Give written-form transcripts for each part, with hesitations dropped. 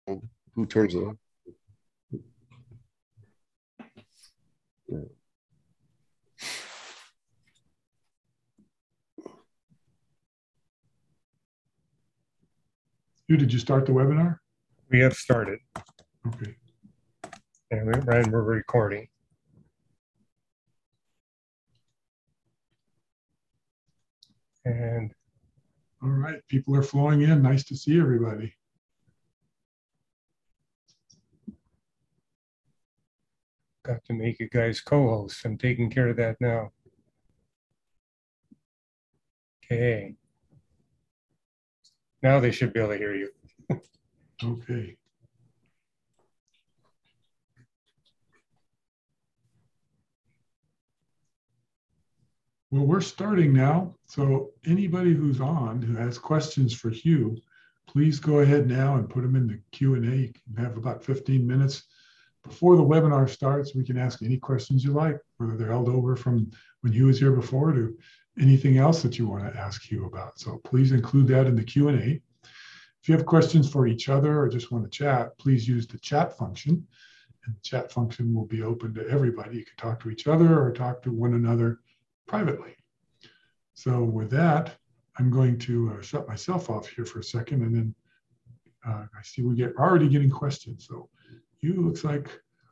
Who turns it on? Yeah. Did you start the webinar? We have started. Okay. And we're recording. And all right, people are flowing in. Nice to see everybody. Got to make you guys co-hosts. I'm taking care of that now. Okay. Now they should be able to hear you. Okay. Well, we're starting now. So anybody who's on who has questions for Hugh, please go ahead now and put them in the Q&A. You can have about 15 minutes before the webinar starts. We can ask any questions you like, whether they're held over from when Hugh was here before to anything else that you want to ask Hugh about. So please include that in the Q&A. If you have questions for each other or just want to chat, please use the chat function. And the chat function will be open to everybody. You can talk to each other or talk to one another privately. So with that, I'm going to shut myself off here for a second, and then I see we're already getting questions. So you looks like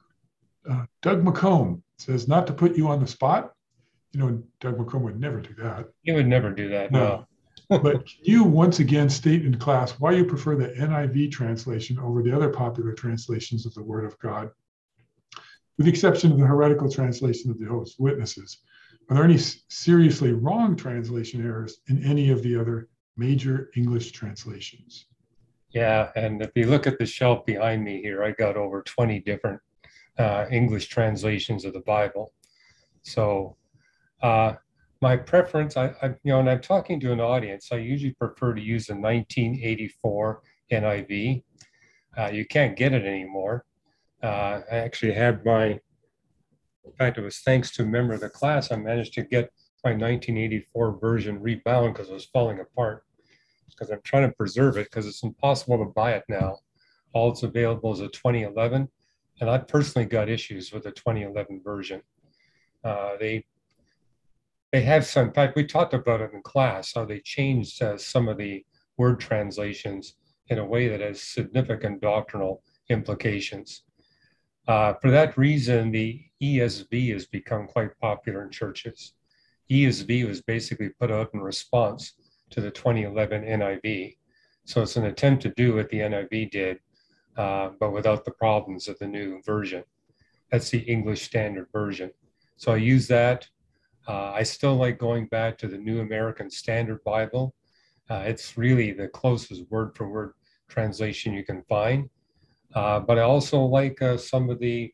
Doug McComb says, not to put you on the spot. You know, Doug McComb would never do that. He would never do that. No. But can you once again state in class why you prefer the NIV translation over the other popular translations of the Word of God, with the exception of the heretical translation of the Jehovah's Witnesses? Are there any seriously wrong translation errors in any of the other major English translations? Yeah, and if you look at the shelf behind me here, I got over 20 different English translations of the Bible. So my preference, when I'm talking to an audience, I usually prefer to use the 1984 NIV. You can't get it anymore. I actually had in fact, it was thanks to a member of the class, I managed to get my 1984 version rebound because it was falling apart. Because I'm trying to preserve it because it's impossible to buy it now. All it's available is a 2011. And I personally got issues with the 2011 version. They have some, in fact, we talked about it in class, how they changed some of the word translations in a way that has significant doctrinal implications. For that reason, the ESV has become quite popular in churches. ESV was basically put out in response to the 2011 NIV. So it's an attempt to do what the NIV did, but without the problems of the new version. That's the English Standard Version. So I use that. I still like going back to the New American Standard Bible. It's really the closest word-for-word translation you can find. But I also like some of the,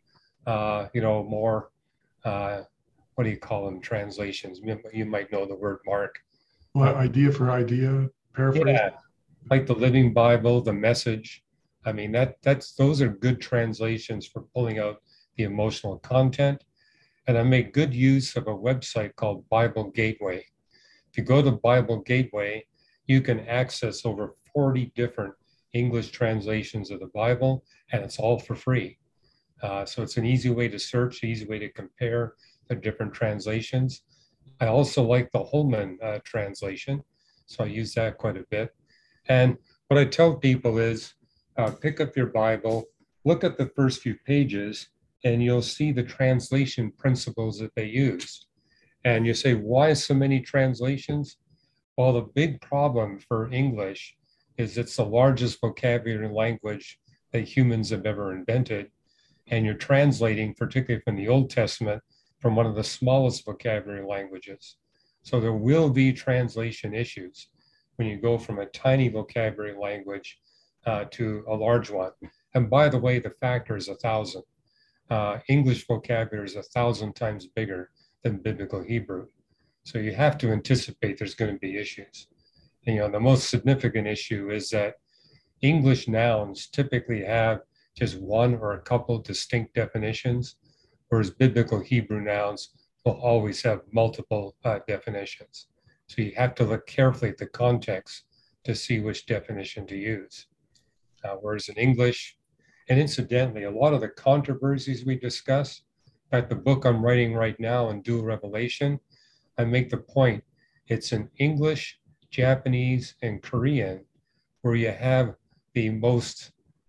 more, what do you call them, translations? You might know the word, Mark. Well, idea for idea, paraphrase. Yeah, like the Living Bible, the Message. I mean, those are good translations for pulling out the emotional content. And I make good use of a website called Bible Gateway. If you go to Bible Gateway, you can access over 40 different English translations of the Bible, and it's all for free. So it's an easy way to search, easy way to compare the different translations. I also like the Holman translation, so I use that quite a bit. And what I tell people is pick up your Bible, look at the first few pages, and you'll see the translation principles that they use. And you say, why so many translations? Well, the big problem for English is it's the largest vocabulary language that humans have ever invented. And you're translating, particularly from the Old Testament, from one of the smallest vocabulary languages. So there will be translation issues when you go from a tiny vocabulary language to a large one. And by the way, the factor is 1,000. English vocabulary is 1,000 times bigger than Biblical Hebrew. So you have to anticipate there's going to be issues. And, the most significant issue is that English nouns typically have just one or a couple distinct definitions, whereas Biblical Hebrew nouns will always have multiple definitions. So you have to look carefully at the context to see which definition to use. whereas in English, and incidentally, a lot of the controversies we discuss, in fact, the book I'm writing right now on dual revelation, I make the point, it's in English, Japanese, and Korean where you have the most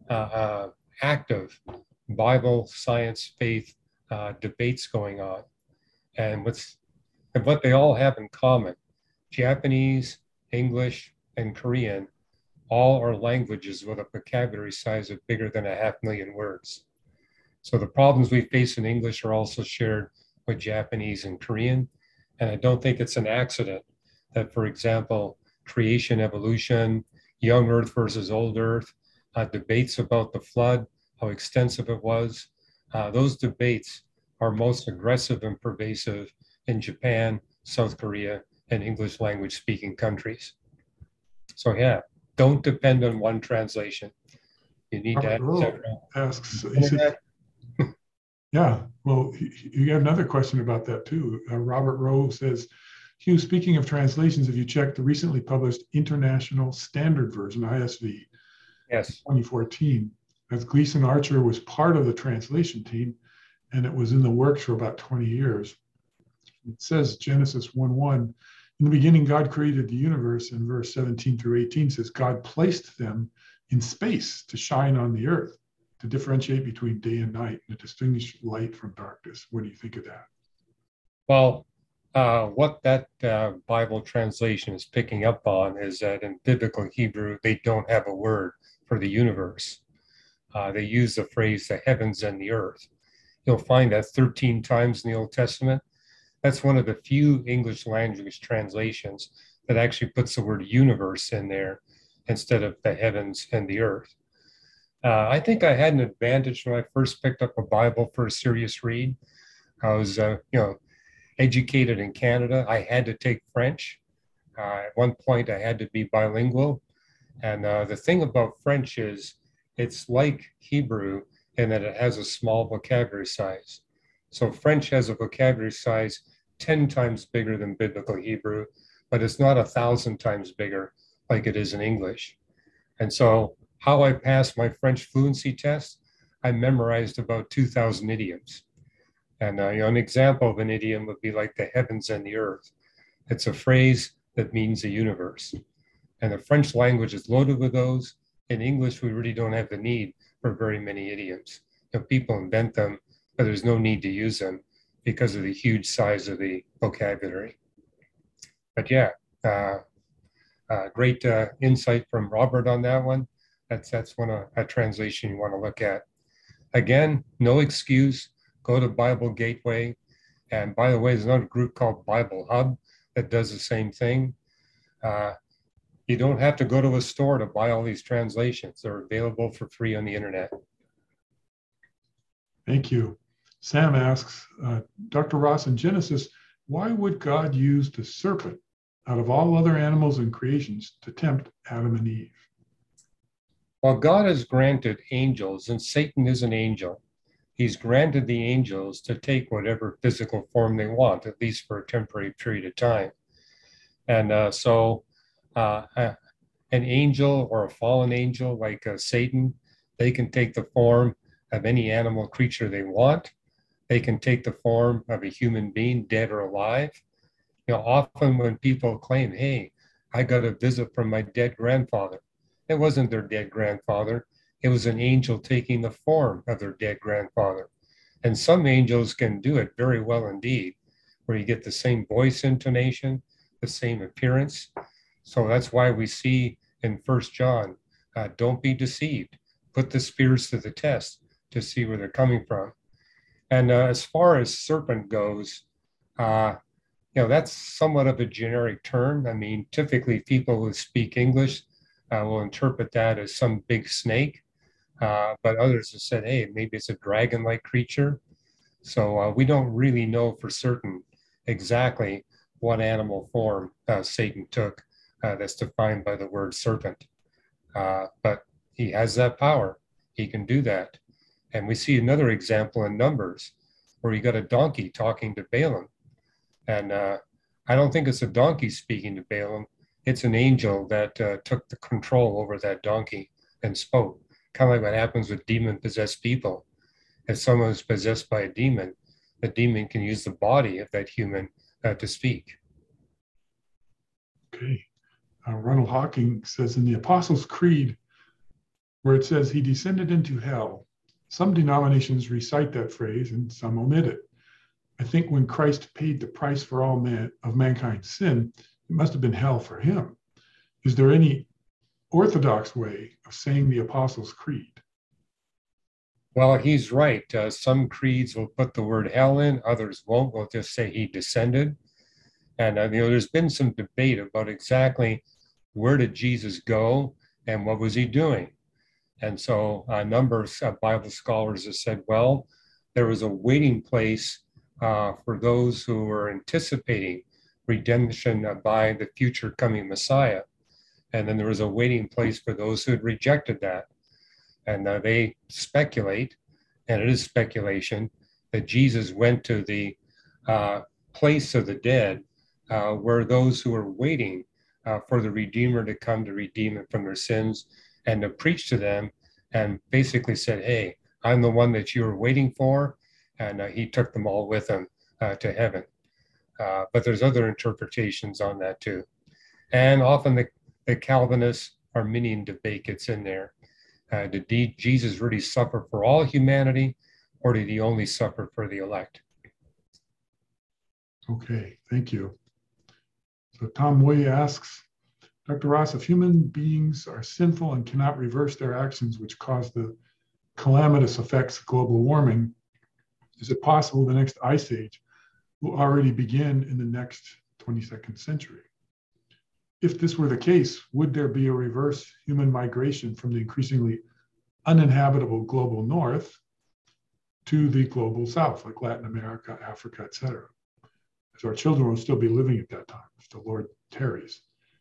active Bible, science, faith debates going on. And what they all have in common, Japanese, English, and Korean, all are languages with a vocabulary size of bigger than 500,000 words. So the problems we face in English are also shared with Japanese and Korean. And I don't think it's an accident that, for example, creation, evolution, young Earth versus old Earth, debates about the flood, how extensive it was, those debates are most aggressive and pervasive in Japan, South Korea, and English language speaking countries. So yeah, don't depend on one translation. You need to have several. Asks, he said, yeah, well, you have another question about that too. Robert Rowe says, Hugh, speaking of translations, have you checked the recently published International Standard Version, ISV, Yes, 2014? As Gleason Archer was part of the translation team, and it was in the works for about 20 years. It says Genesis 1:1, in the beginning, God created the universe, and verse 17 through 18 says, God placed them in space to shine on the earth, to differentiate between day and night, and to distinguish light from darkness. What do you think of that? well, what that Bible translation is picking up on is that in biblical Hebrew, they don't have a word for the universe. They use the phrase the heavens and the earth. You'll find that 13 times in the Old Testament. That's one of the few English language translations that actually puts the word universe in there instead of the heavens and the earth. I think I had an advantage when I first picked up a Bible for a serious read. I was, educated in Canada. I had to take French. At one point, I had to be bilingual. And the thing about French is it's like Hebrew in that it has a small vocabulary size. So French has a vocabulary size 10 times bigger than biblical Hebrew, but it's not 1,000 times bigger like it is in English. And so how I passed my French fluency test, I memorized about 2,000 idioms. And an example of an idiom would be like the heavens and the earth. It's a phrase that means the universe. And the French language is loaded with those. In English, we really don't have the need for very many idioms. People invent them, but there's no need to use them because of the huge size of the vocabulary. But yeah, great insight from Robert on that one. That's one a translation you want to look at. Again, no excuse. Go to Bible Gateway. And by the way, there's another group called Bible Hub that does the same thing. You don't have to go to a store to buy all these translations. They're available for free on the internet. Thank you. Sam asks, Dr. Ross, in Genesis, why would God use the serpent out of all other animals and creations to tempt Adam and Eve? Well, God has granted angels, and Satan is an angel. He's granted the angels to take whatever physical form they want, at least for a temporary period of time. And so an angel or a fallen angel like Satan, they can take the form of any animal creature they want. They can take the form of a human being, dead or alive. Often when people claim, hey, I got a visit from my dead grandfather, it wasn't their dead grandfather. It was an angel taking the form of their dead grandfather. And some angels can do it very well indeed, where you get the same voice intonation, the same appearance. So that's why we see in 1 John, don't be deceived. Put the spirits to the test to see where they're coming from. And as far as serpent goes, that's somewhat of a generic term. I mean, typically people who speak English will interpret that as some big snake. But others have said, hey, maybe it's a dragon-like creature. So we don't really know for certain exactly what animal form Satan took that's defined by the word serpent. But he has that power. He can do that. And we see another example in Numbers where you got a donkey talking to Balaam. And I don't think it's a donkey speaking to Balaam. It's an angel that took the control over that donkey and spoke. kind of like what happens with demon-possessed people. If someone is possessed by a demon, the demon can use the body of that human to speak. Okay. Ronald Hawking says in the Apostles' Creed, where it says he descended into hell, some denominations recite that phrase and some omit it. I think when Christ paid the price for all of mankind's sin, it must have been hell for him. Is there any orthodox way of saying the Apostles' Creed? Well, he's right. Some creeds will put the word hell in, others won't. Will just say he descended. And there's been some debate about exactly where did Jesus go and what was he doing. And so a number of Bible scholars have said, well, there was a waiting place for those who were anticipating redemption by the future coming Messiah. And then there was a waiting place for those who had rejected that. And they speculate, and it is speculation, that Jesus went to the place of the dead where those who were waiting for the Redeemer to come to redeem them from their sins and to preach to them, and basically said, hey, I'm the one that you were waiting for. And he took them all with him to heaven. But there's other interpretations on that too. And often the Calvinist Arminian debate gets in there. Did Jesus really suffer for all humanity, or did he only suffer for the elect? Okay, thank you. So Tom Moy asks, Dr. Ross, if human beings are sinful and cannot reverse their actions which cause the calamitous effects of global warming, is it possible the next ice age will already begin in the next 22nd century? If this were the case, would there be a reverse human migration from the increasingly uninhabitable global north to the global south, like Latin America, Africa, etc.? So our children will still be living at that time if the Lord tarries.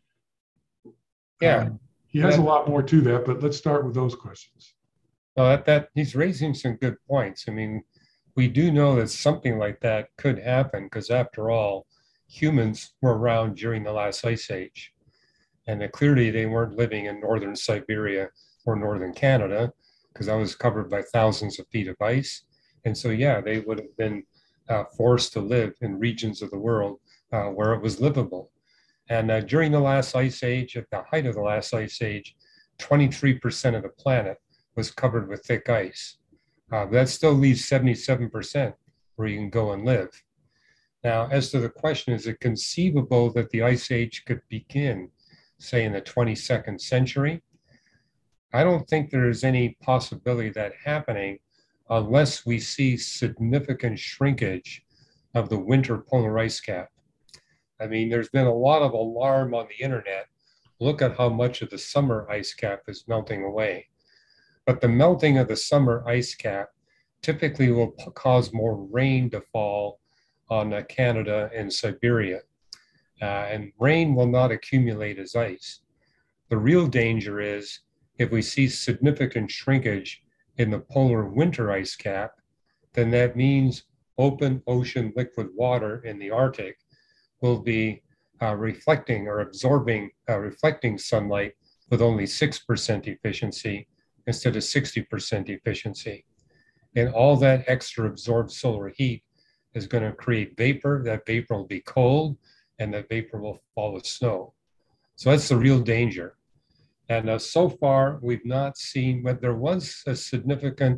Yeah. He has a lot more to that, but let's start with those questions. Well, that he's raising some good points. I mean, we do know that something like that could happen because, after all, humans were around during the last ice age. And clearly they weren't living in northern Siberia or northern Canada, because that was covered by thousands of feet of ice. And so, yeah, they would have been forced to live in regions of the world where it was livable. And during the last ice age, at the height of the last ice age, 23% of the planet was covered with thick ice. That still leaves 77% where you can go and live. Now, as to the question, is it conceivable that the ice age could begin, say, in the 22nd century? I don't think there's any possibility of that happening unless we see significant shrinkage of the winter polar ice cap. I mean, there's been a lot of alarm on the internet. Look at how much of the summer ice cap is melting away. But the melting of the summer ice cap typically will cause more rain to fall on Canada and Siberia. And rain will not accumulate as ice. The real danger is if we see significant shrinkage in the polar winter ice cap, then that means open ocean liquid water in the Arctic will be reflecting or absorbing reflecting sunlight with only 6% efficiency instead of 60% efficiency. And all that extra absorbed solar heat is going to create vapor. That vapor will be cold, and that vapor will fall as snow. So that's the real danger. And so far, we've not seen, but there was a significant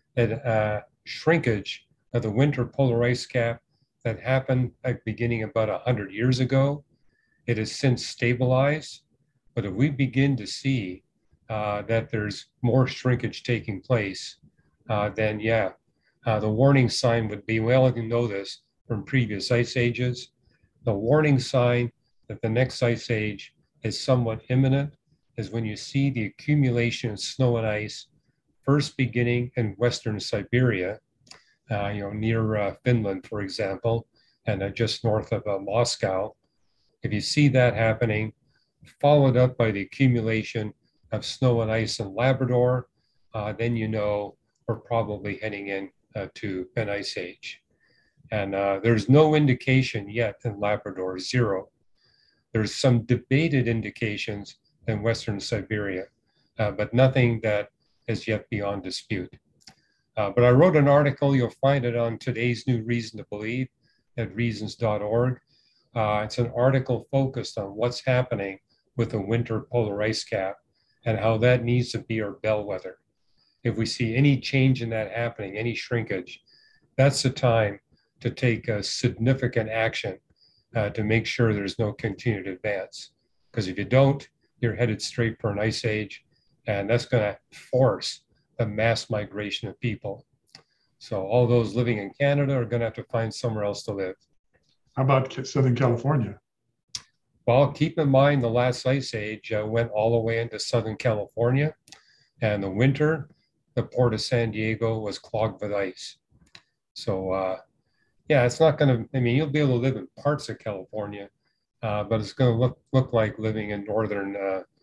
shrinkage of the winter polar ice cap that happened at beginning about 100 years ago. It has since stabilized, but if we begin to see that there's more shrinkage taking place, then yeah, the warning sign would be, well, you know this from previous ice ages, the warning sign that the next ice age is somewhat imminent is when you see the accumulation of snow and ice first beginning in Western Siberia, near Finland, for example, and just north of Moscow. If you see that happening, followed up by the accumulation of snow and ice in Labrador, then you know we're probably heading in to an ice age. And there's no indication yet in Labrador, zero. There's some debated indications in Western Siberia, but nothing that is yet beyond dispute. But I wrote an article, you'll find it on today's New Reason to Believe at reasons.org. It's an article focused on what's happening with the winter polar ice cap and how that needs to be our bellwether. If we see any change in that happening, any shrinkage, that's the time to take a significant action to make sure there's no continued advance. Because if you don't, you're headed straight for an ice age, and that's going to force the mass migration of people. So all those living in Canada are going to have to find somewhere else to live. How about Southern California? Well, keep in mind the last ice age went all the way into Southern California, and the winter, the port of San Diego was clogged with ice. So yeah, it's not going to, I mean, you'll be able to live in parts of California, but it's going to look like living in northern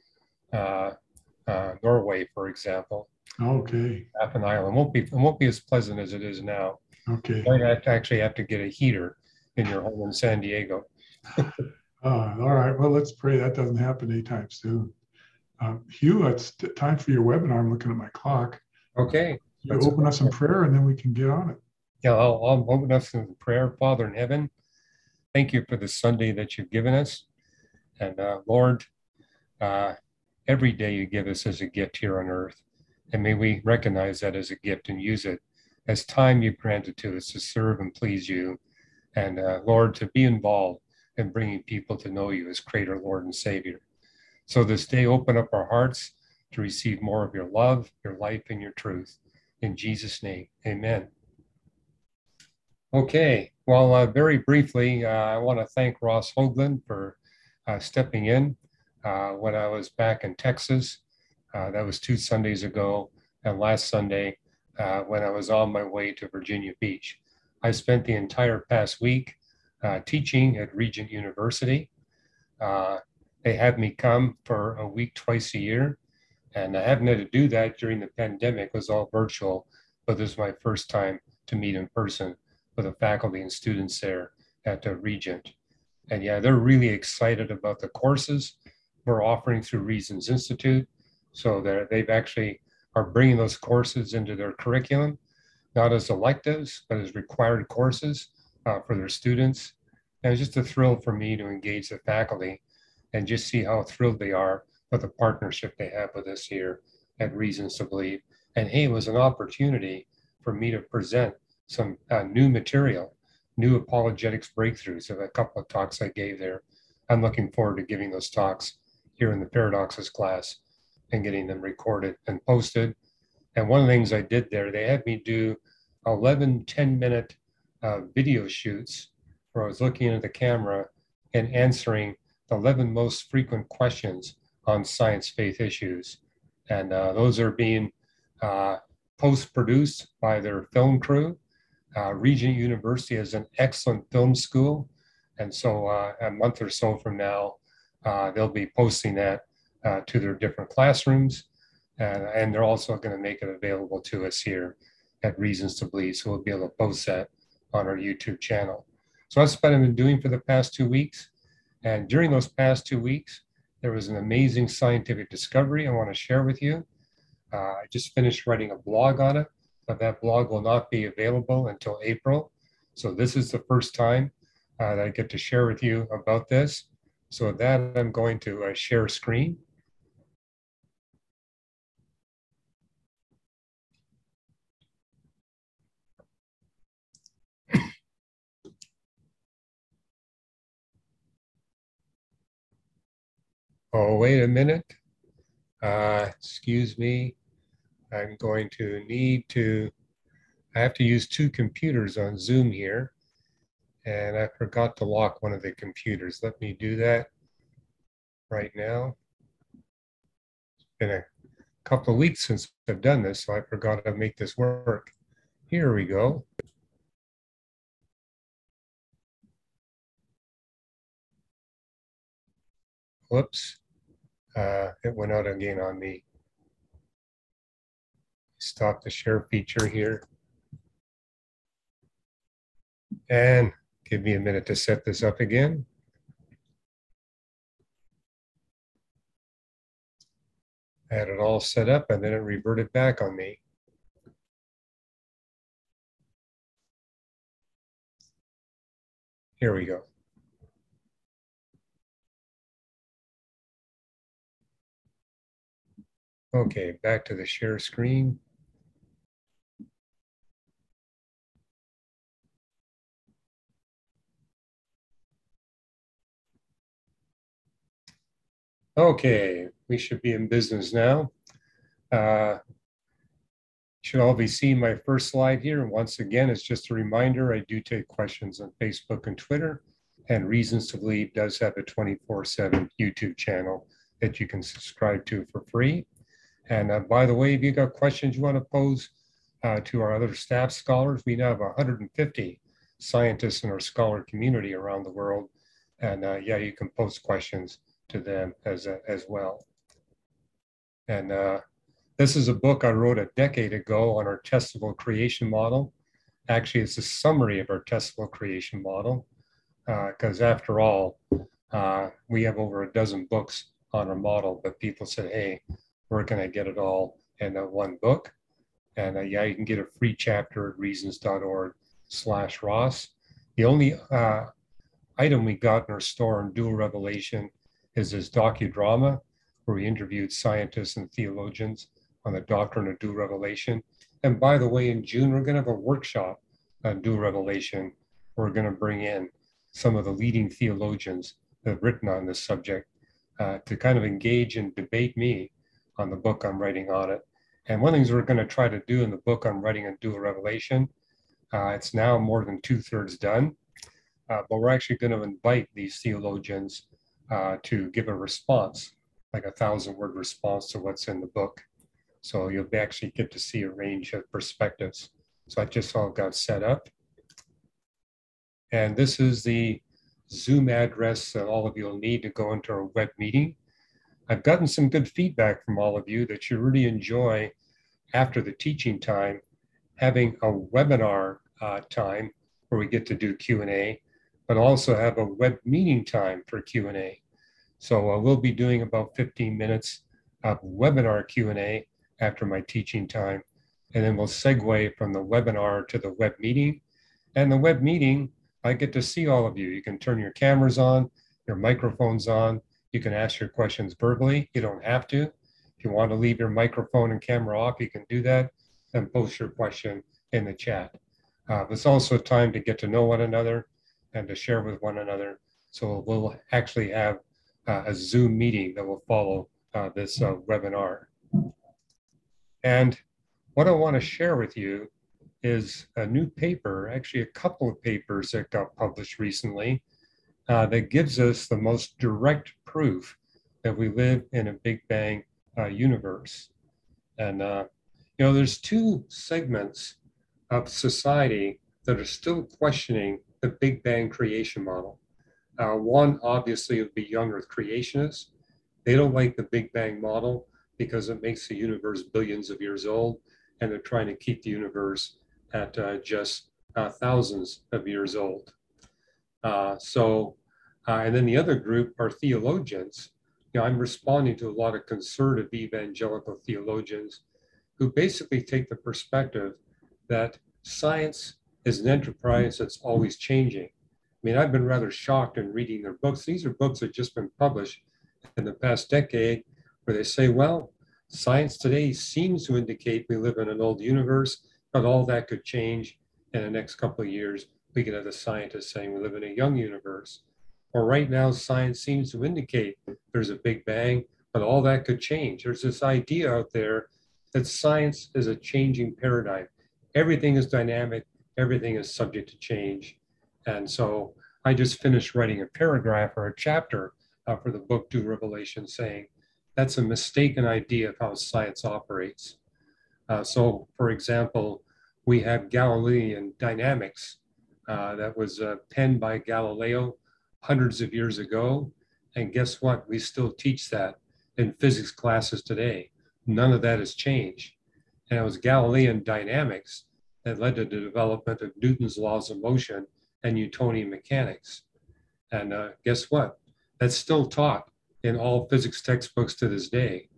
Norway, for example. Okay. Half Island won't be as pleasant as it is now. Okay. You might actually have to get a heater in your home in San Diego. All right. Well, let's pray that doesn't happen anytime soon. Hugh, it's time for your webinar. I'm looking at my clock. Okay. You open us in prayer and then we can get on it. Yeah, I'll open us in prayer. Father in heaven, thank you for the Sunday that you've given us. And Lord, every day you give us as a gift here on earth. And may we recognize that as a gift and use it as time you've granted to us to serve and please you. And Lord, to be involved in bringing people to know you as Creator, Lord, and Savior. So this day, open up our hearts to receive more of your love, your life, and your truth. In Jesus' name, amen. Okay, well, very briefly, I want to thank Ross Hoagland for stepping in when I was back in Texas. That was 2 Sundays ago, and last Sunday when I was on my way to Virginia Beach. I spent the entire past week teaching at Regent University. They had me come for a week twice a year, and I haven't had to do that during the pandemic. It was all virtual, but this is my first time to meet in person with the faculty and students there at the Regent. And yeah, they're really excited about the courses we're offering through Reasons Institute. So they've actually are bringing those courses into their curriculum, not as electives, but as required courses for their students. And it's just a thrill for me to engage the faculty and just see how thrilled they are with the partnership they have with us here at Reasons to Believe. And hey, it was an opportunity for me to present some new material, new apologetics breakthroughs of a couple of talks I gave there. I'm looking forward to giving those talks here in the Paradoxes class and getting them recorded and posted. And one of the things I did there, they had me do 11 10-minute video shoots where I was looking into the camera and answering the 11 most frequent questions on science faith issues. And those are being post-produced by their film crew. Regent University has an excellent film school. And so a month or so from now, they'll be posting that to their different classrooms. And they're also going to make it available to us here at Reasons to Believe. So we'll be able to post that on our YouTube channel. So that's what I've been doing for the past 2 weeks. And during those past 2 weeks, there was an amazing scientific discovery I want to share with you. I just finished writing a blog on it, but that blog will not be available until April. So this is the first time that I get to share with you about this. So with that, I'm going to share screen. Oh, wait a minute. Excuse me. I'm going to I have to use 2 computers on Zoom here. And I forgot to lock one of the computers. Let me do that right now. It's been a couple of weeks since I've done this, so I forgot to make this work. Here we go. Whoops. It went out again on me. Stop the share feature here. And give me a minute to set this up again. I had it all set up and then it reverted back on me. Here we go. Okay, back to the share screen. Okay, we should be in business now. Should all be seeing my first slide here. And once again, it's just a reminder, I do take questions on Facebook and Twitter, and Reasons to Believe does have a 24/7 YouTube channel that you can subscribe to for free. And by the way, if you got questions you want to pose to our other staff scholars, we now have 150 scientists in our scholar community around the world. And yeah, you can post questions to them as well. And this is a book I wrote a decade ago on our testable creation model. Actually, it's a summary of our testable creation model, because after all, we have over a dozen books on our model, but people said, hey, where can I get it all in one book? And yeah, you can get a free chapter at reasons.org/Ross. The only item we got in our store in Dual Revelation is this docudrama, where we interviewed scientists and theologians on the doctrine of dual revelation. And by the way, in June, we're going to have a workshop on dual revelation. We're going to bring in some of the leading theologians that have written on this subject to kind of engage and debate me on the book I'm writing on it. And one of the things we're going to try to do in the book I'm writing on dual revelation, it's now more than 2/3 done, but we're actually going to invite these theologians to give a response, like a 1,000-word response to what's in the book. So you'll actually get to see a range of perspectives. So I just all got set up. And this is the Zoom address that all of you will need to go into our web meeting. I've gotten some good feedback from all of you that you really enjoy, after the teaching time, having a webinar time where we get to do Q&A, but also have a web meeting time for Q&A. So we'll be doing about 15 minutes of webinar Q&A after my teaching time. And then we'll segue from the webinar to the web meeting. And the web meeting, I get to see all of you. You can turn your cameras on, your microphones on. You can ask your questions verbally. You don't have to. If you want to leave your microphone and camera off, you can do that and post your question in the chat. It's also time to get to know one another and to share with one another. So we'll actually have a Zoom meeting that will follow this webinar. And what I want to share with you is a new paper, actually a couple of papers that got published recently that gives us the most direct proof that we live in a Big Bang universe. And, you know, there's two segments of society that are still questioning the Big Bang creation model. One obviously would be young Earth creationists. They don't like the Big Bang model because it makes the universe billions of years old, and they're trying to keep the universe at just thousands of years old. And then the other group are theologians. You know, I'm responding to a lot of conservative evangelical theologians who basically take the perspective that science is an enterprise that's always changing. I mean, I've been rather shocked in reading their books. These are books that have just been published in the past decade, where they say, well, science today seems to indicate we live in an old universe, but all that could change in the next couple of years. We could have the scientists saying we live in a young universe. Or right now, science seems to indicate there's a Big Bang, but all that could change. There's this idea out there that science is a changing paradigm. Everything is dynamic, everything is subject to change. And so I just finished writing a paragraph or a chapter for the book Dual Revelation, saying that's a mistaken idea of how science operates. So for example, we have Galilean dynamics that was penned by Galileo hundreds of years ago. And guess what? We still teach that in physics classes today. None of that has changed. And it was Galilean dynamics that led to the development of Newton's laws of motion and Newtonian mechanics. And guess what? That's still taught in all physics textbooks to this day.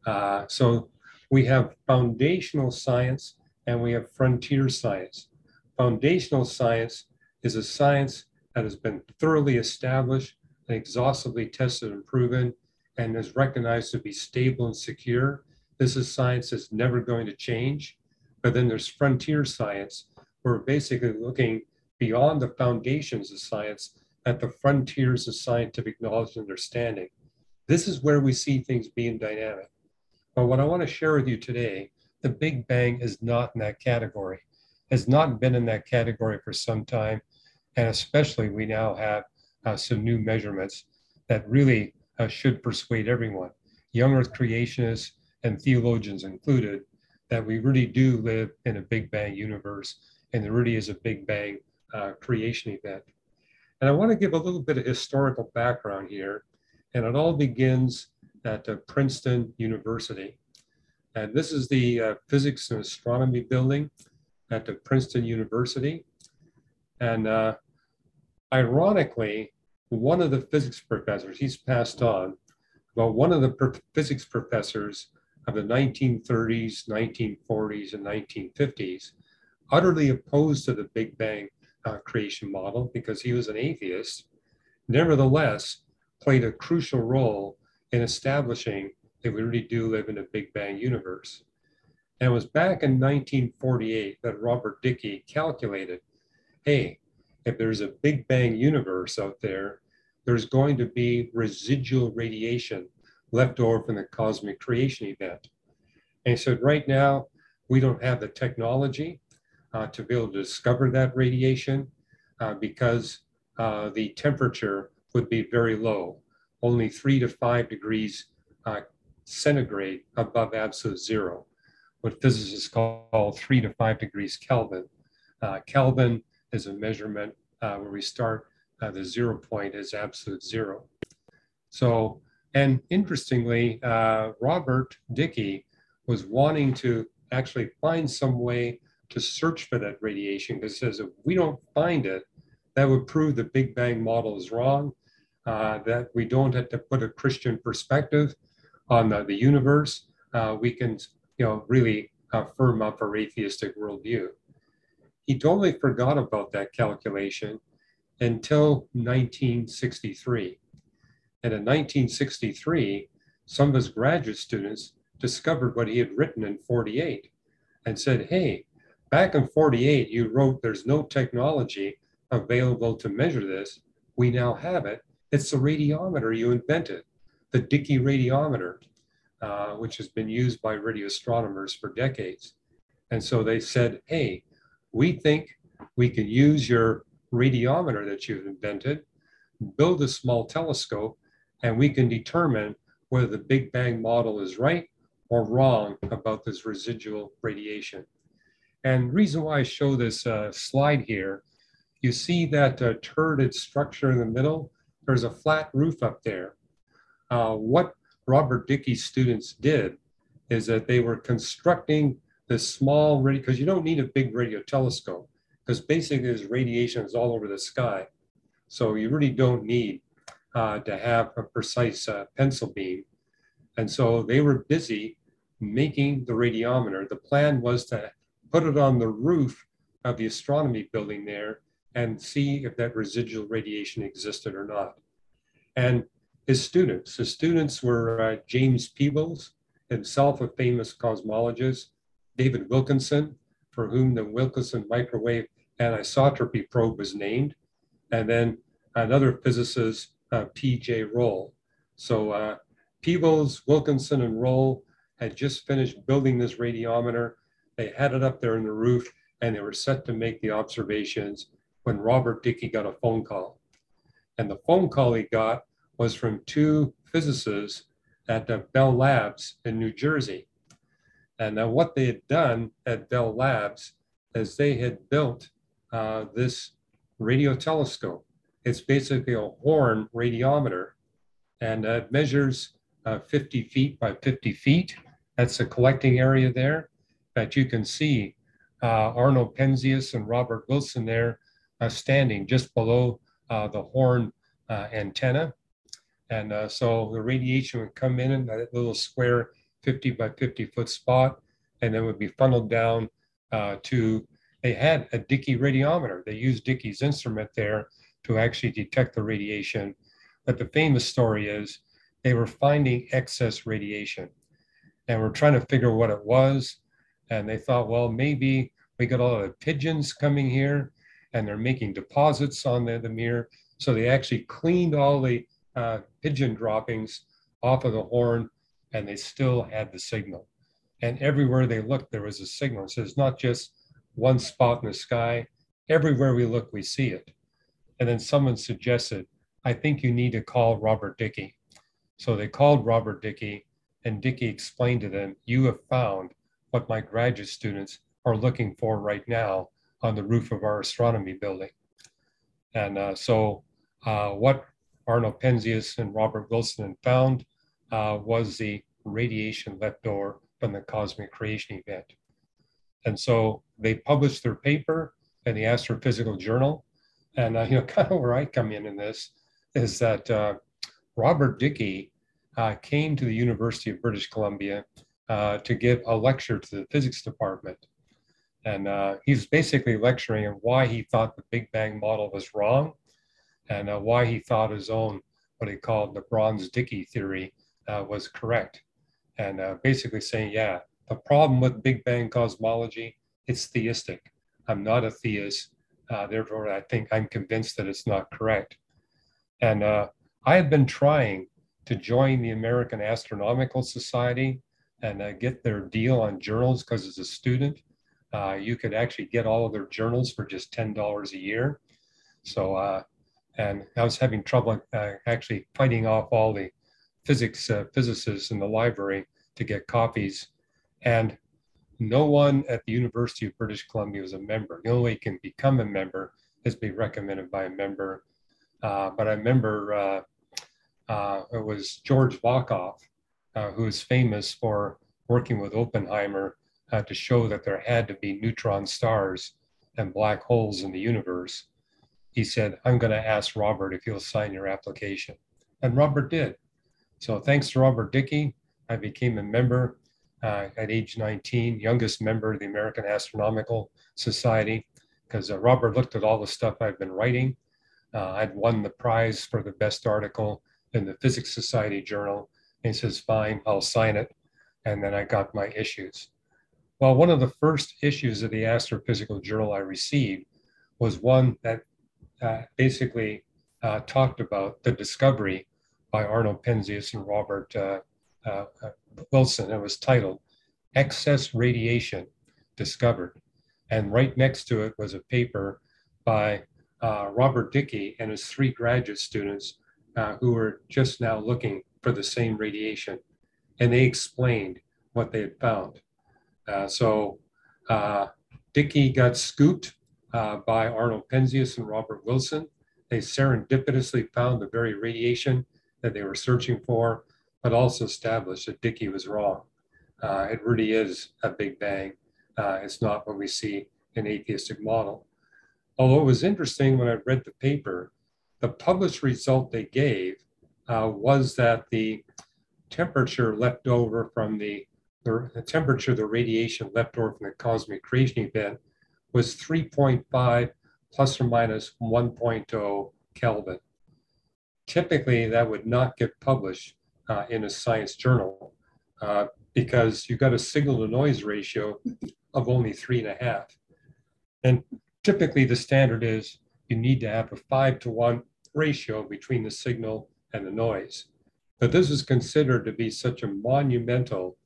So we have foundational science and we have frontier science. Foundational science is a science that has been thoroughly established and exhaustively tested and proven and is recognized to be stable and secure. This is science that's never going to change. But then there's frontier science, where we're basically looking beyond the foundations of science at the frontiers of scientific knowledge and understanding. This is where we see things being dynamic. But what I want to share with you today, the Big Bang is not in that category, has not been in that category for some time. And especially we now have some new measurements that really should persuade everyone, young earth creationists and theologians included, that we really do live in a Big Bang universe and there really is a Big Bang creation event. And I want to give a little bit of historical background here. And it all begins at Princeton University. And this is the Physics and Astronomy building at the Princeton University. And ironically, one of the physics professors, he's passed on, but one of the physics professors of the 1930s, 1940s, and 1950s, utterly opposed to the Big Bang creation model because he was an atheist, nevertheless played a crucial role in establishing that we really do live in a Big Bang universe. And it was back in 1948 that Robert Dicke calculated, hey, if there's a Big Bang universe out there, there's going to be residual radiation left over from the cosmic creation event. And he said, right now, we don't have the technology to be able to discover that radiation because the temperature would be very low, only 3 to 5 degrees centigrade above absolute zero, what physicists call 3 to 5 degrees Kelvin. Kelvin is a measurement where we start, the 0 point is absolute zero. So, and interestingly, Robert Dicke was wanting to actually find some way to search for that radiation, because it says if we don't find it, that would prove the Big Bang model is wrong, that we don't have to put a Christian perspective on the universe. We can, really firm up our atheistic worldview. He totally forgot about that calculation until 1963. And in 1963, some of his graduate students discovered what he had written in 48 and said, hey, back in 48, you wrote there's no technology available to measure this. We now have it. It's the radiometer you invented, the Dicke radiometer, which has been used by radio astronomers for decades. And so they said, hey, we think we can use your radiometer that you've invented, build a small telescope, and we can determine whether the Big Bang model is right or wrong about this residual radiation. And the reason why I show this slide here, you see that turreted structure in the middle? There's a flat roof up there. What Robert Dicke's students did is that they were constructing this small, because you don't need a big radio telescope, because basically there's radiation is all over the sky. So you really don't need to have a precise pencil beam. And so they were busy making the radiometer. The plan was to put it on the roof of the astronomy building there and see if that residual radiation existed or not. And his students were James Peebles, himself a famous cosmologist, David Wilkinson, for whom the Wilkinson microwave anisotropy probe was named, and then another physicist, P.J. Roll. So Peebles, Wilkinson, and Roll had just finished building this radiometer. They had it up there in the roof, and they were set to make the observations when Robert Dicke got a phone call. And the phone call he got was from two physicists at Bell Labs in New Jersey. And what they had done at Bell Labs is they had built this radio telescope. It's basically a horn radiometer, and it measures 50 feet by 50 feet. That's the collecting area there that you can see Arno Penzias and Robert Wilson there standing just below the horn antenna. And so the radiation would come in that little square 50 by 50 foot spot, and then would be funneled down to, they had a Dickey radiometer. They used Dickey's instrument there to actually detect the radiation. But the famous story is they were finding excess radiation and we're trying to figure what it was. And they thought, well, maybe we got a lot of pigeons coming here and they're making deposits on the mirror. So they actually cleaned all the pigeon droppings off of the horn and they still had the signal. And everywhere they looked, there was a signal. So it's not just one spot in the sky. Everywhere we look, we see it. And then someone suggested, I think you need to call Robert Dickey. So they called Robert Dickey, and Dickey explained to them, you have found what my graduate students are looking for right now on the roof of our astronomy building. And so what Arnold Penzias and Robert Wilson found was the radiation left over from the cosmic creation event. And so they published their paper in the Astrophysical Journal. And kind of where I come in this is that Robert Dickey came to the University of British Columbia to give a lecture to the physics department. And he's basically lecturing on why he thought the Big Bang model was wrong and why he thought his own, what he called the Brons-Dickey theory, was correct. And basically saying, yeah, the problem with Big Bang cosmology, it's theistic. I'm not a theist. Therefore, I'm convinced that it's not correct. And I had been trying to join the American Astronomical Society and get their deal on journals because as a student, you could actually get all of their journals for just $10 a year. So, and I was having trouble actually fighting off all the physicists in the library to get copies. And no one at the University of British Columbia was a member. The only way you can become a member is be recommended by a member. But I remember it was George Volkoff, who is famous for working with Oppenheimer to show that there had to be neutron stars and black holes in the universe. He said, I'm going to ask Robert if he'll sign your application. And Robert did. So thanks to Robert Dickey, I became a member at age 19, youngest member of the American Astronomical Society, because Robert looked at all the stuff I'd been writing. I'd won the prize for the best article in the Physics Society journal. And he says, fine, I'll sign it. And then I got my issues. Well, one of the first issues of the Astrophysical Journal I received was one that basically talked about the discovery by Arnold Penzias and Robert Wilson. It was titled Excess Radiation Discovered. And right next to it was a paper by Robert Dickey and his 3 graduate students who were just now looking for the same radiation. And they explained what they had found. So Dickey got scooped by Arnold Penzias and Robert Wilson. They serendipitously found the very radiation that they were searching for, but also established that Dickey was wrong. It really is a Big Bang. It's not what we see in atheistic model. Although it was interesting when I read the paper, the published result they gave was that the temperature left over from the temperature, the radiation left over from the cosmic creation event was 3.5 plus or minus 1.0 Kelvin. Typically, that would not get published in a science journal because you've got a signal to noise ratio of only 3.5. And typically the standard is you need to have a 5-to-1 ratio between the signal and the noise. But this is considered to be such a monumental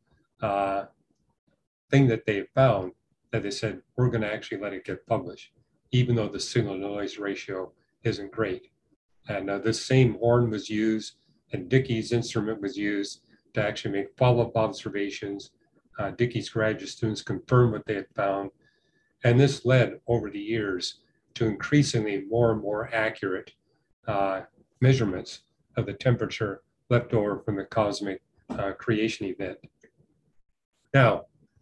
thing that they found that they said, we're going to actually let it get published, even though the signal to noise ratio isn't great. And this same horn was used and Dickey's instrument was used to actually make follow-up observations. Dickey's graduate students confirmed what they had found. And this led over the years to increasingly more and more accurate measurements of the temperature left over from the cosmic creation event. Now,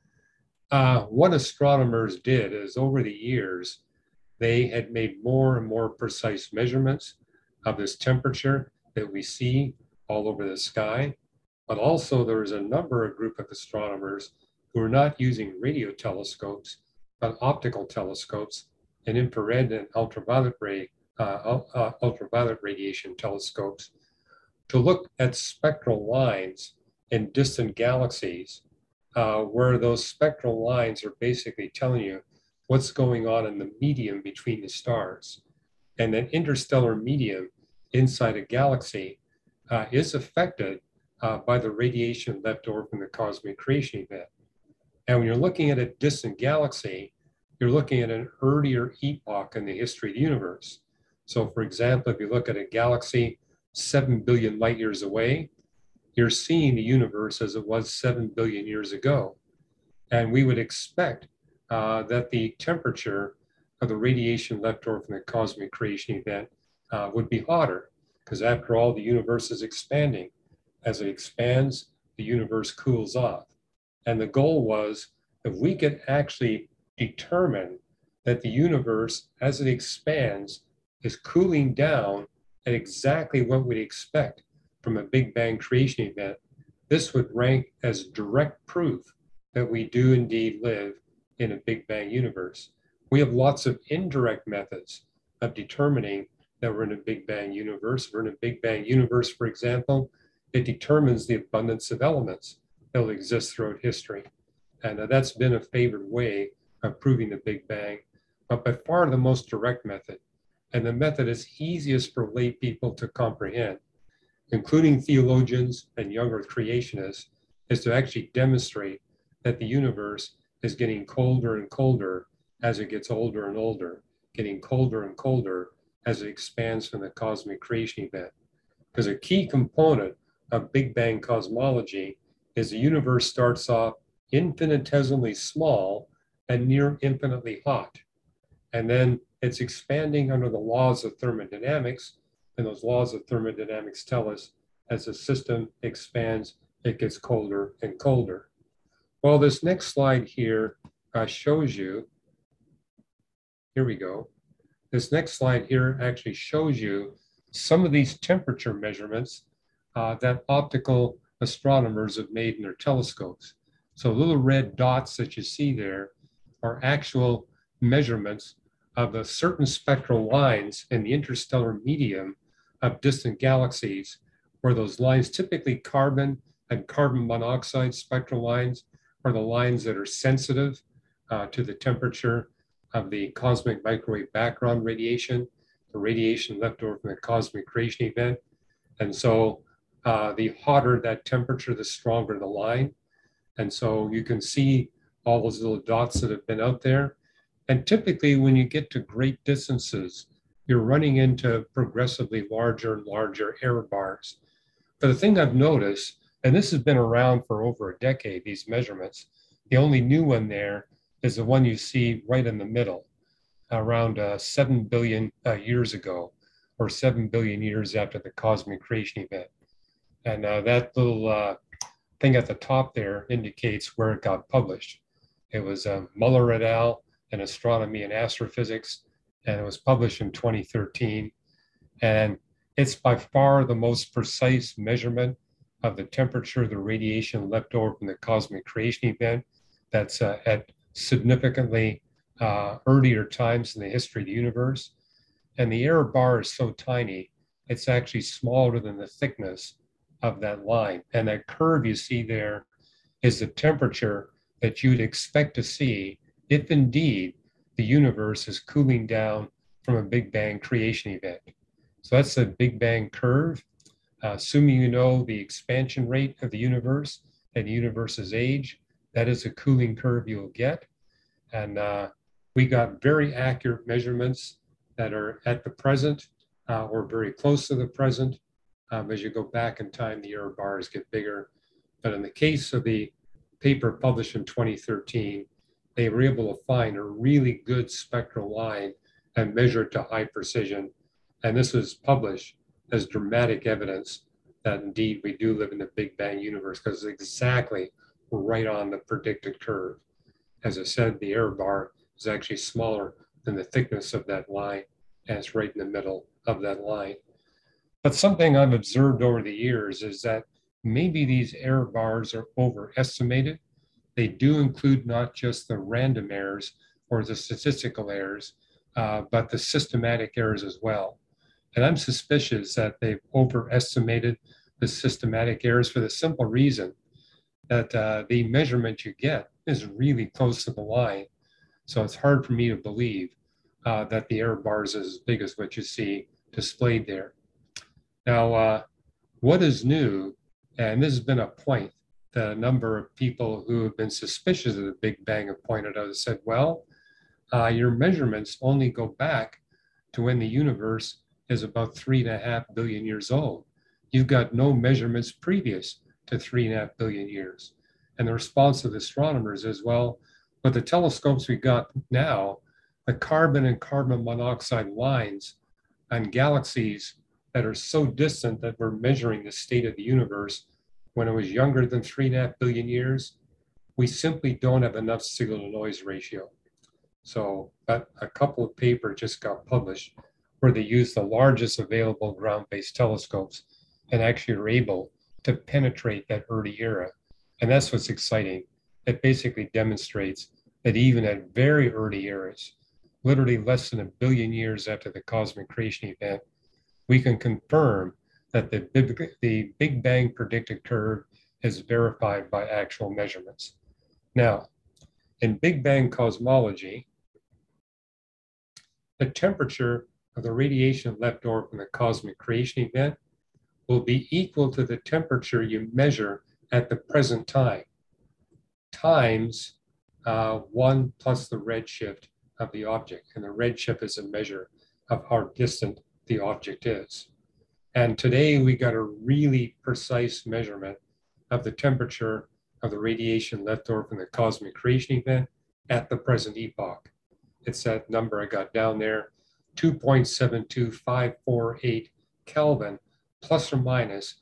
what astronomers did is over the years, they had made more and more precise measurements of this temperature that we see all over the sky. But also there is a group of astronomers who are not using radio telescopes, but optical telescopes and infrared and ultraviolet radiation telescopes to look at spectral lines in distant galaxies, where those spectral lines are basically telling you what's going on in the medium between the stars. And that interstellar medium inside a galaxy is affected by the radiation left over from the cosmic creation event. And when you're looking at a distant galaxy, you're looking at an earlier epoch in the history of the universe. So for example, if you look at a galaxy 7 billion light years away, you're seeing the universe as it was 7 billion years ago. And we would expect that the temperature of the radiation left over from the cosmic creation event would be hotter, because after all, the universe is expanding. As it expands, the universe cools off. And the goal was, if we could actually determine that the universe, as it expands, is cooling down at exactly what we'd expect from a Big Bang creation event, this would rank as direct proof that we do indeed live in a Big Bang universe. We have lots of indirect methods of determining that we're in a Big Bang universe. We're in a Big Bang universe, for example, it determines the abundance of elements that will exist throughout history. And that's been a favored way of proving the Big Bang, but by far the most direct method. And the method is easiest for lay people to comprehend, including theologians and young earth creationists, is to actually demonstrate that the universe is getting colder and colder as it gets older and older, getting colder and colder as it expands from the cosmic creation event. Because a key component of Big Bang cosmology is the universe starts off infinitesimally small and near infinitely hot. And then it's expanding under the laws of thermodynamics. And those laws of thermodynamics tell us as the system expands, it gets colder and colder. Well, this next slide here shows you, here we go. This next slide here actually shows you some of these temperature measurements that optical astronomers have made in their telescopes. So little red dots that you see there are actual measurements of the certain spectral lines in the interstellar medium of distant galaxies, where those lines, typically carbon and carbon monoxide spectral lines, are the lines that are sensitive to the temperature of the cosmic microwave background radiation, the radiation left over from the cosmic creation event. And so the hotter that temperature, the stronger the line. And so you can see all those little dots that have been out there. And typically when you get to great distances, you're running into progressively larger and larger error bars. But the thing I've noticed, and this has been around for over a decade, these measurements, the only new one there is the one you see right in the middle, around 7 billion years ago, or 7 billion years after the cosmic creation event. And that little thing at the top there indicates where it got published. It was Muller et al. In Astronomy and Astrophysics, and it was published in 2013. And it's by far the most precise measurement of the temperature of the radiation left over from the cosmic creation event that's at significantly earlier times in the history of the universe. And the error bar is so tiny, it's actually smaller than the thickness of that line. And that curve you see there is the temperature that you'd expect to see if indeed the universe is cooling down from a Big Bang creation event. So that's the Big Bang curve. Assuming you know the expansion rate of the universe and the universe's age, that is a cooling curve you'll get. And we got very accurate measurements that are at the present or very close to the present. As you go back in time, the error bars get bigger. But in the case of the paper published in 2013, they were able to find a really good spectral line and measure it to high precision. And this was published as dramatic evidence that indeed we do live in the Big Bang universe, because it's exactly right on the predicted curve. As I said, the error bar is actually smaller than the thickness of that line, and it's right in the middle of that line. But something I've observed over the years is that maybe these error bars are overestimated. They do include not just the random errors or the statistical errors, but the systematic errors as well. And I'm suspicious that they've overestimated the systematic errors for the simple reason that the measurement you get is really close to the line. So it's hard for me to believe that the error bar is as big as what you see displayed there. Now, what is new, and this has been a point that a number of people who have been suspicious of the Big Bang have pointed out, and said, well, your measurements only go back to when the universe is about 3.5 billion years old. You've got no measurements previous to 3.5 billion years. And the response of the astronomers is, well, with the telescopes we got now, the carbon and carbon monoxide lines on galaxies that are so distant that we're measuring the state of the universe when it was younger than 3.5 billion years, we simply don't have enough signal to noise ratio. So, but a couple of papers just got published where they used the largest available ground-based telescopes and actually are able to penetrate that early era. And that's what's exciting. It basically demonstrates that even at very early eras, literally less than 1 billion years after the cosmic creation event, we can confirm that the Big Bang predicted curve is verified by actual measurements. Now, in Big Bang cosmology, the temperature of the radiation left over from the cosmic creation event will be equal to the temperature you measure at the present time, times 1 plus the redshift of the object. And the redshift is a measure of how distant the object is. And today we got a really precise measurement of the temperature of the radiation left over from the cosmic creation event at the present epoch. It's that number I got down there, 2.72548 Kelvin, plus or minus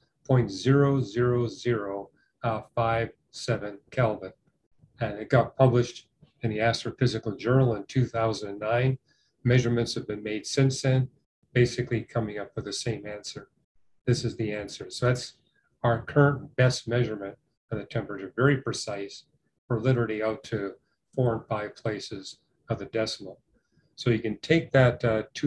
0.00057 Kelvin. And it got published in the Astrophysical Journal in 2009. Measurements have been made since then, basically coming up with the same answer. This is the answer. So that's our current best measurement of the temperature, very precise. We're literally out to 4 and 5 places of the decimal. So you can take that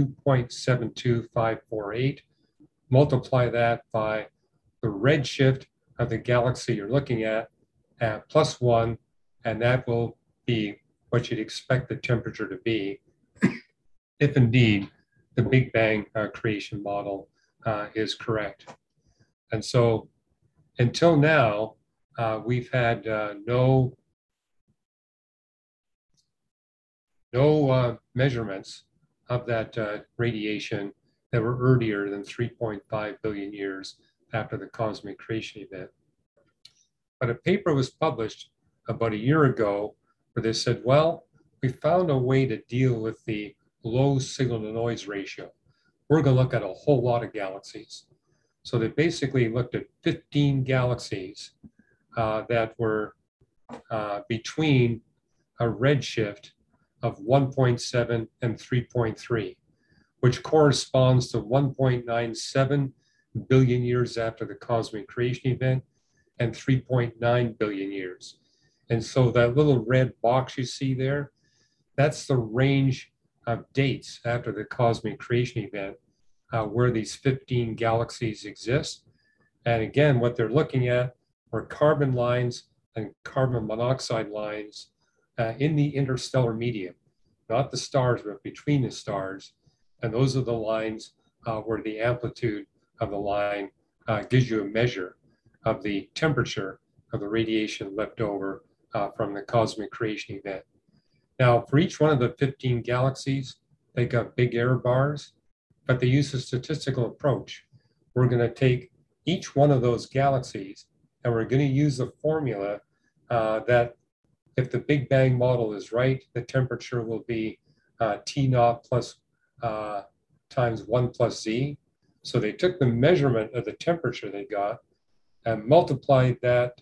2.72548, multiply that by the redshift of the galaxy you're looking at plus 1, and that will be what you'd expect the temperature to be if indeed the Big Bang creation model is correct. And so until now, we've had no measurements of that radiation that were earlier than 3.5 billion years after the cosmic creation event. But a paper was published about a year ago where they said, well, we found a way to deal with the low signal to noise ratio. We're going to look at a whole lot of galaxies. So they basically looked at 15 galaxies that were between a redshift of 1.7 and 3.3, which corresponds to 1.97 billion years after the cosmic creation event and 3.9 billion years. And so that little red box you see there, that's the range of dates after the cosmic creation event where these 15 galaxies exist. And again, what they're looking at are carbon lines and carbon monoxide lines in the interstellar medium, not the stars, but between the stars. And those are the lines where the amplitude of the line gives you a measure of the temperature of the radiation left over from the cosmic creation event. Now, for each one of the 15 galaxies, they got big error bars, but they use a statistical approach. We're going to take each one of those galaxies and we're going to use the formula that if the Big Bang model is right, the temperature will be T naught plus times 1 plus Z. So they took the measurement of the temperature they got and multiplied that,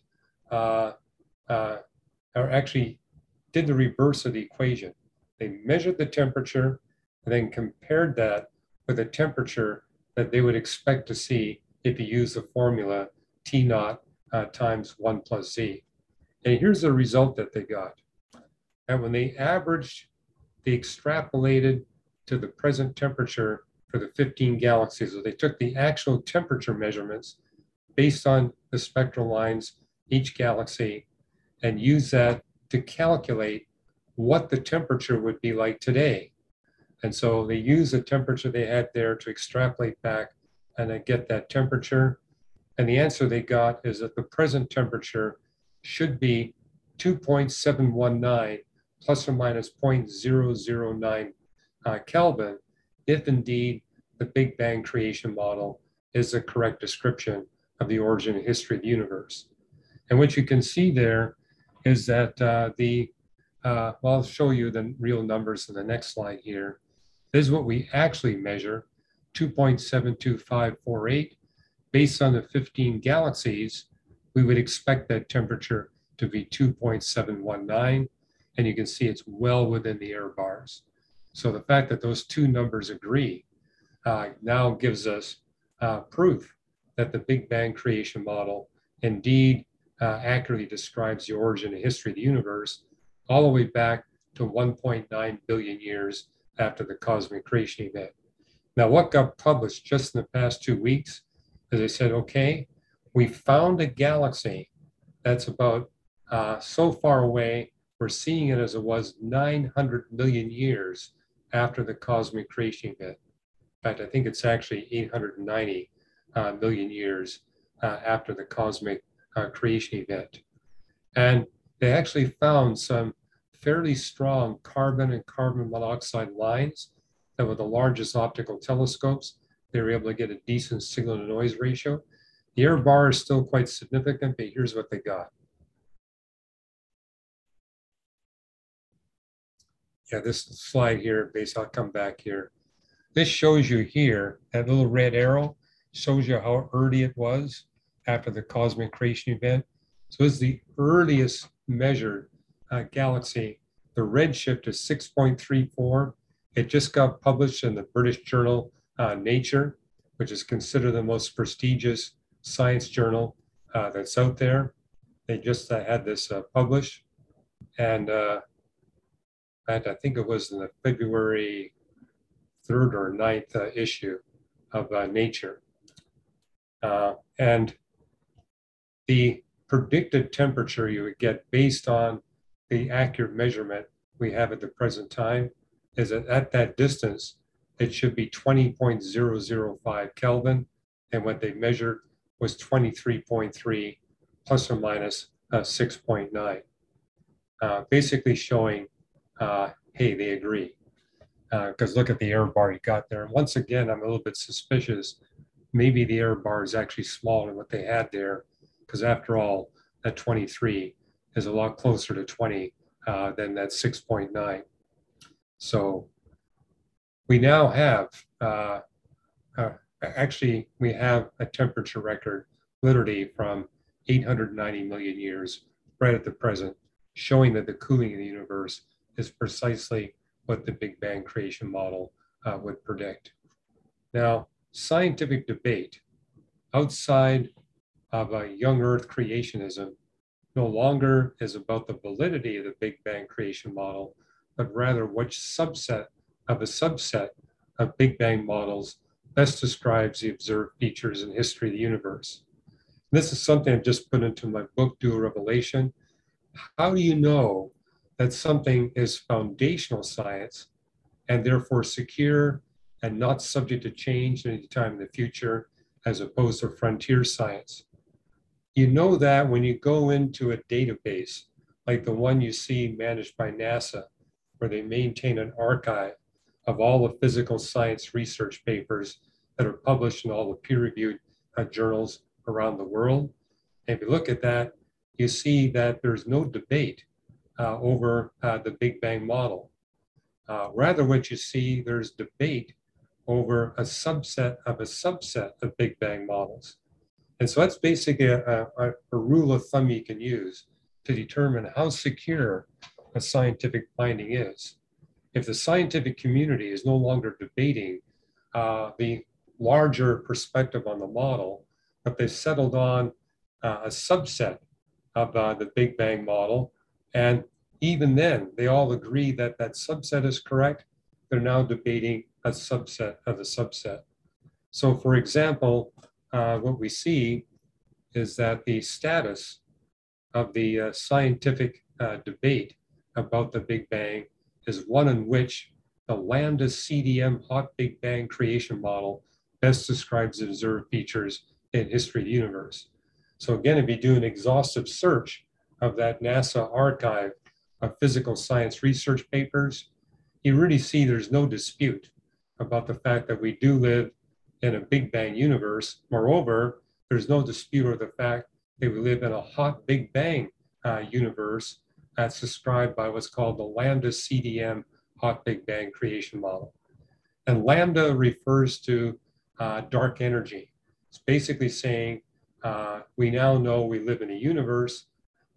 or actually did the reverse of the equation. They measured the temperature and then compared that with the temperature that they would expect to see if you use the formula T naught times 1 plus Z. And here's the result that they got. And when they averaged, they extrapolated to the present temperature for the 15 galaxies. So they took the actual temperature measurements based on the spectral lines, each galaxy, and used that to calculate what the temperature would be like today. And so they used the temperature they had there to extrapolate back and then get that temperature. And the answer they got is that the present temperature should be 2.719 plus or minus 0.009 Kelvin, if indeed the Big Bang creation model is the correct description of the origin and history of the universe. And what you can see there is that well, I'll show you the real numbers in the next slide here. This is what we actually measure, 2.72548. Based on the 15 galaxies, we would expect that temperature to be 2.719, and you can see it's well within the error bars. So the fact that those two numbers agree now gives us proof that the Big Bang creation model indeed accurately describes the origin and history of the universe all the way back to 1.9 billion years after the cosmic creation event. Now, what got published just in the past 2 weeks is they said, okay, we found a galaxy that's about so far away, we're seeing it as it was 900 million years after the cosmic creation event. In fact, I think it's actually 890 million years after the cosmic creation event. And they actually found some fairly strong carbon and carbon monoxide lines that with the largest optical telescopes, they were able to get a decent signal to noise ratio. The error bar is still quite significant, but here's what they got. Yeah, this slide here, basically, I'll come back here. This shows you here, that little red arrow shows you how early it was after the cosmic creation event. So this is the earliest measured galaxy. The redshift is 6.34. It just got published in the British journal Nature, which is considered the most prestigious science journal that's out there. They just had this published. And I think it was in the February 3rd or 9th issue of Nature. And the predicted temperature you would get based on the accurate measurement we have at the present time is that at that distance, it should be 20.005 Kelvin. And what they measured was 23.3 plus or minus 6.9. Basically showing, hey, they agree. Because look at the error bar you got there. And once again, I'm a little bit suspicious. Maybe the error bar is actually smaller than what they had there. Because after all, that 23 is a lot closer to 20 than that 6.9. So we now have, actually, we have a temperature record literally from 890 million years right at the present, showing that the cooling of the universe is precisely what the Big Bang creation model would predict. Now, scientific debate outside of a young Earth creationism no longer is about the validity of the Big Bang creation model, but rather which subset of a subset of Big Bang models best describes the observed features and history of the universe. And this is something I've just put into my book, Dual Revelation. How do you know that something is foundational science and therefore secure and not subject to change any time in the future, as opposed to frontier science? You know that when you go into a database, like the one you see managed by NASA, where they maintain an archive of all the physical science research papers that are published in all the peer-reviewed journals around the world. And if you look at that, you see that there's no debate over the Big Bang model. Rather, what you see, there's debate over a subset of Big Bang models. And so that's basically a rule of thumb you can use to determine how secure a scientific finding is. If the scientific community is no longer debating the larger perspective on the model, but they've settled on a subset of the Big Bang model. And even then, they all agree that that subset is correct. They're now debating a subset of the subset. So for example, what we see is that the status of the scientific debate about the Big Bang is one in which the lambda CDM hot Big Bang creation model best describes the observed features in history of the universe. So again, if you do an exhaustive search of that NASA archive of physical science research papers, you really see there's no dispute about the fact that we do live in a Big Bang universe. Moreover, there's no dispute over the fact that we live in a hot Big Bang universe that's described by what's called the lambda CDM hot Big Bang creation model. And lambda refers to dark energy. It's basically saying we now know we live in a universe,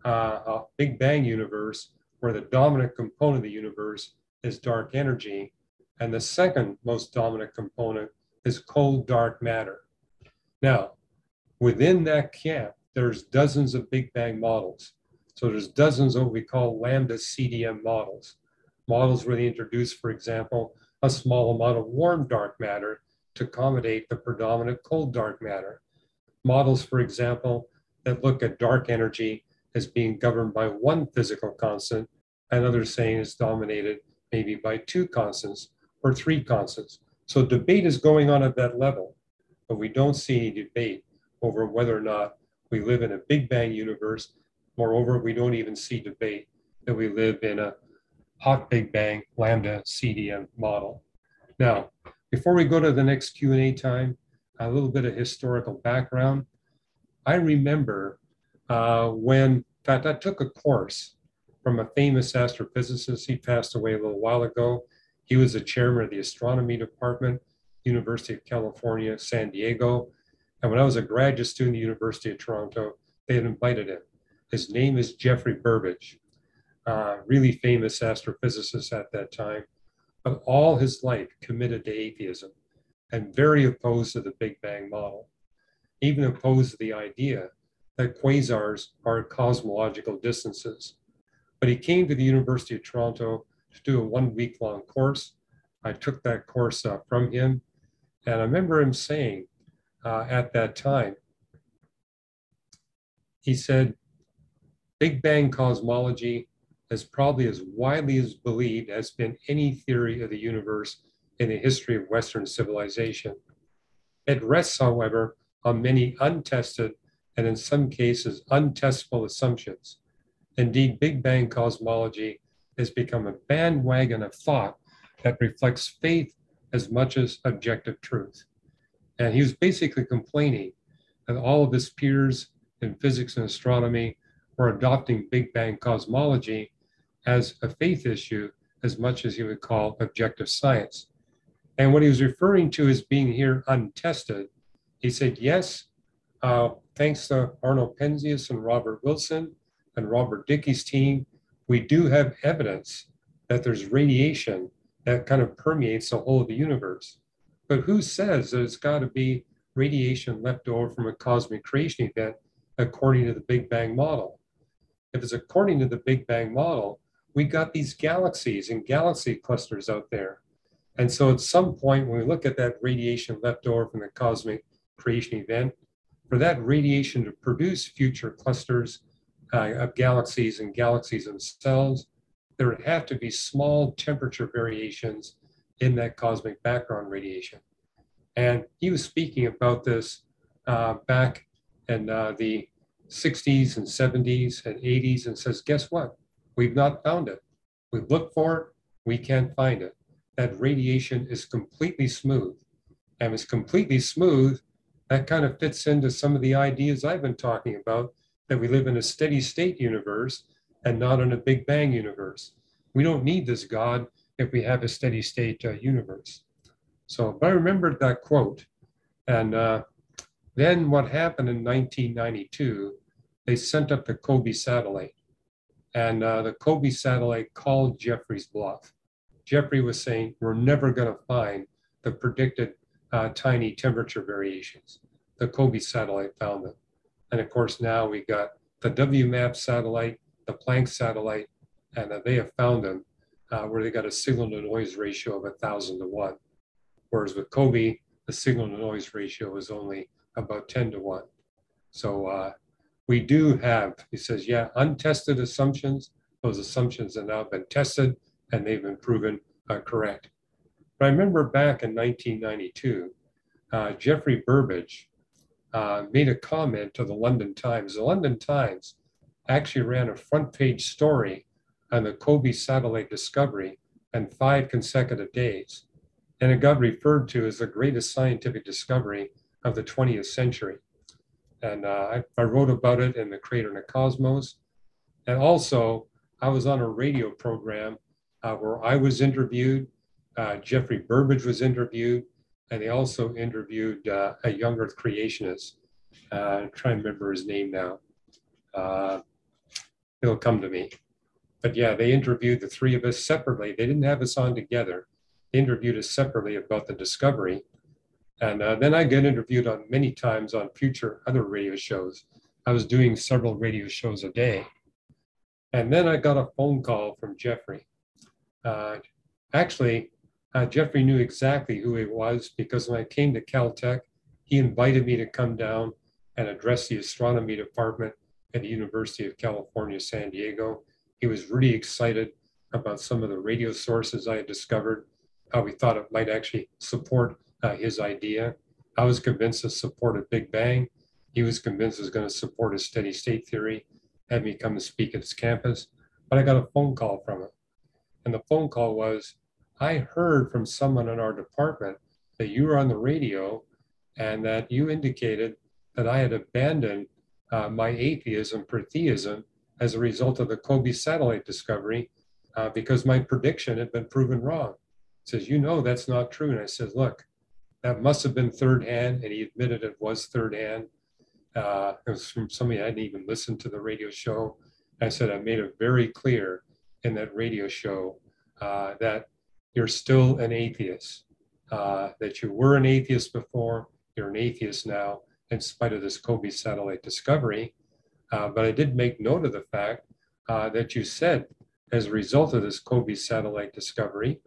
a Big Bang universe, where the dominant component of the universe is dark energy. And the second most dominant component is cold dark matter. Now, within that camp, there's dozens of Big Bang models. So there's dozens of what we call lambda CDM models. Models where they introduce, for example, a small amount of warm dark matter to accommodate the predominant cold dark matter. Models, for example, that look at dark energy as being governed by one physical constant, and others saying it's dominated maybe by two constants or three constants. So debate is going on at that level, but we don't see any debate over whether or not we live in a Big Bang universe. Moreover, we don't even see debate that we live in a hot Big Bang lambda CDM model. Now, before we go to the next Q&A time, a little bit of historical background. I remember when, in fact, I took a course from a famous astrophysicist. He passed away a little while ago. He was the chairman of the astronomy department, University of California, San Diego. And when I was a graduate student at the University of Toronto, they had invited him. His name is Geoffrey Burbidge, really famous astrophysicist at that time, but all his life committed to atheism and very opposed to the Big Bang model, even opposed to the idea that quasars are cosmological distances. But he came to the University of Toronto to do a 1 week-long course. I took that course from him, and I remember him saying at that time, he said, Big Bang cosmology is probably as widely as believed as been any theory of the universe in the history of Western civilization. It rests, however, on many untested and in some cases untestable assumptions. Indeed, Big Bang cosmology has become a bandwagon of thought that reflects faith as much as objective truth. And he was basically complaining that all of his peers in physics and astronomy were adopting Big Bang cosmology as a faith issue as much as he would call objective science. And what he was referring to as being here untested, he said, yes, thanks to Arnold Penzias and Robert Wilson and Robert Dickey's team, we do have evidence that there's radiation that kind of permeates the whole of the universe. But who says that it's got to be radiation left over from a cosmic creation event according to the Big Bang model? If it's according to the Big Bang model, we got these galaxies and galaxy clusters out there. And so at some point, when we look at that radiation left over from the cosmic creation event, for that radiation to produce future clusters of galaxies and galaxies themselves, there would have to be small temperature variations in that cosmic background radiation. And he was speaking about this back in the 60s and 70s and 80s and says, guess what? We've not found it. We've looked for it, we can't find it. That radiation is completely smooth. And it's completely smooth, that kind of fits into some of the ideas I've been talking about, that we live in a steady state universe and not in a Big Bang universe. We don't need this God if we have a steady state universe. So, but I remembered that quote. And then what happened in 1992, they sent up the COBE satellite. And the COBE satellite called Geoffrey's bluff. Geoffrey was saying, we're never going to find the predicted tiny temperature variations. The COBE satellite found them. And of course, now we got the WMAP satellite, the Planck satellite, and they have found them where they got a signal to noise ratio of 1,000 to 1. Whereas with COBE, the signal to noise ratio is only about 10 to 1. So we do have, he says, yeah, untested assumptions. Those assumptions have now been tested and they've been proven correct. But I remember back in 1992, Jeffrey Burbidge made a comment to the London Times. The London Times actually ran a front page story on the COBE satellite discovery in 5 consecutive days. And it got referred to as the greatest scientific discovery of the 20th century. And I wrote about it in The Creator and the Cosmos. And also, I was on a radio program where I was interviewed, Jeffrey Burbidge was interviewed, and they also interviewed a young Earth creationist. I'm trying to remember his name now. It'll come to me. But yeah, they interviewed the 3 of us separately. They didn't have us on together. They interviewed us separately about the discovery. And then I got interviewed on many times on future other radio shows. I was doing several radio shows a day. And then I got a phone call from Jeffrey. Jeffrey knew exactly who he was because when I came to Caltech, he invited me to come down and address the astronomy department at the University of California, San Diego. He was really excited about some of the radio sources I had discovered, how we thought it might actually support his idea. I was convinced to support a Big Bang. He was convinced it was going to support a steady state theory, had me come to speak at his campus. But I got a phone call from him. And the phone call was, I heard from someone in our department that you were on the radio and that you indicated that I had abandoned my atheism for theism as a result of the COBE satellite discovery because my prediction had been proven wrong. He says, you know, that's not true. And I said, look, that must have been third hand. And he admitted it was third hand. It was from somebody I hadn't even listened to the radio show. I said, I made it very clear in that radio show that you're still an atheist, that you were an atheist before, you're an atheist now, in spite of this COBE satellite discovery. But I did make note of the fact that you said, as a result of this COBE satellite discovery,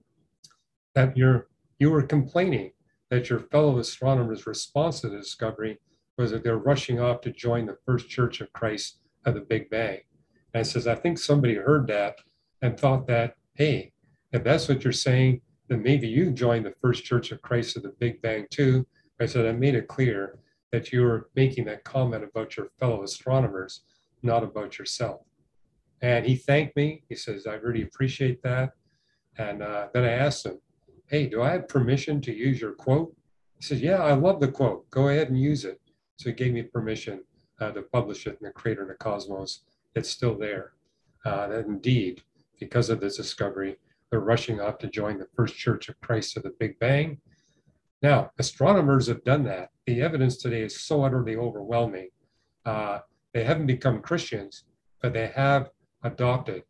that you were complaining that your fellow astronomers' response to the discovery was that they're rushing off to join the First Church of Christ of the Big Bang. And I says, I think somebody heard that and thought that, hey, if that's what you're saying, then maybe you join the First Church of Christ of the Big Bang too. I said, I made it clear that you were making that comment about your fellow astronomers, not about yourself. And he thanked me. He says, I really appreciate that. And then I asked him, hey, do I have permission to use your quote? He says, yeah, I love the quote. Go ahead and use it. So he gave me permission to publish it in The Creator and the Cosmos. It's still there. That indeed, because of this discovery, they're rushing off to join the First Church of Christ of the Big Bang. Now, astronomers have done that. The evidence today is so utterly overwhelming. They haven't become Christians, but they have adopted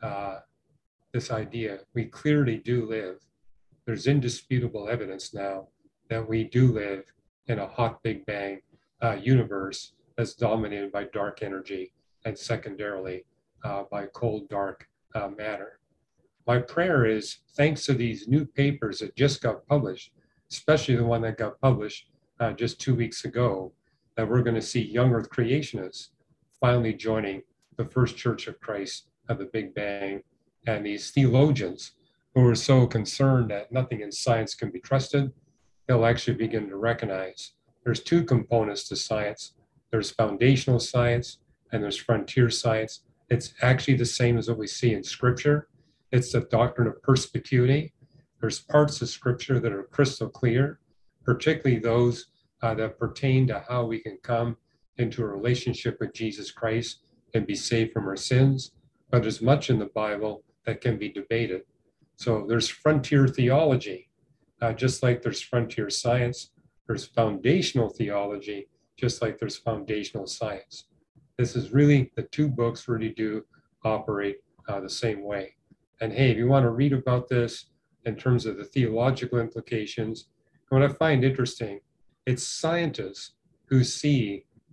this idea. We clearly do live. There's indisputable evidence now that we do live in a hot Big Bang universe that's dominated by dark energy and secondarily by cold, dark matter. My prayer is, thanks to these new papers that just got published, especially the one that got published just 2 weeks ago, that we're going to see young Earth creationists finally joining the First Church of Christ of the Big Bang. And these theologians who are so concerned that nothing in science can be trusted, they'll actually begin to recognize there's 2 components to science. There's foundational science and there's frontier science. It's actually the same as what we see in Scripture. It's the doctrine of perspicuity. There's parts of Scripture that are crystal clear, particularly those that pertain to how we can come into a relationship with Jesus Christ and be saved from our sins. But there's much in the Bible that can be debated. So there's frontier theology, just like there's frontier science. There's foundational theology, just like there's foundational science. This is really, the 2 books really do operate the same way. And hey, if you want to read about this in terms of the theological implications, what I find interesting, it's scientists who see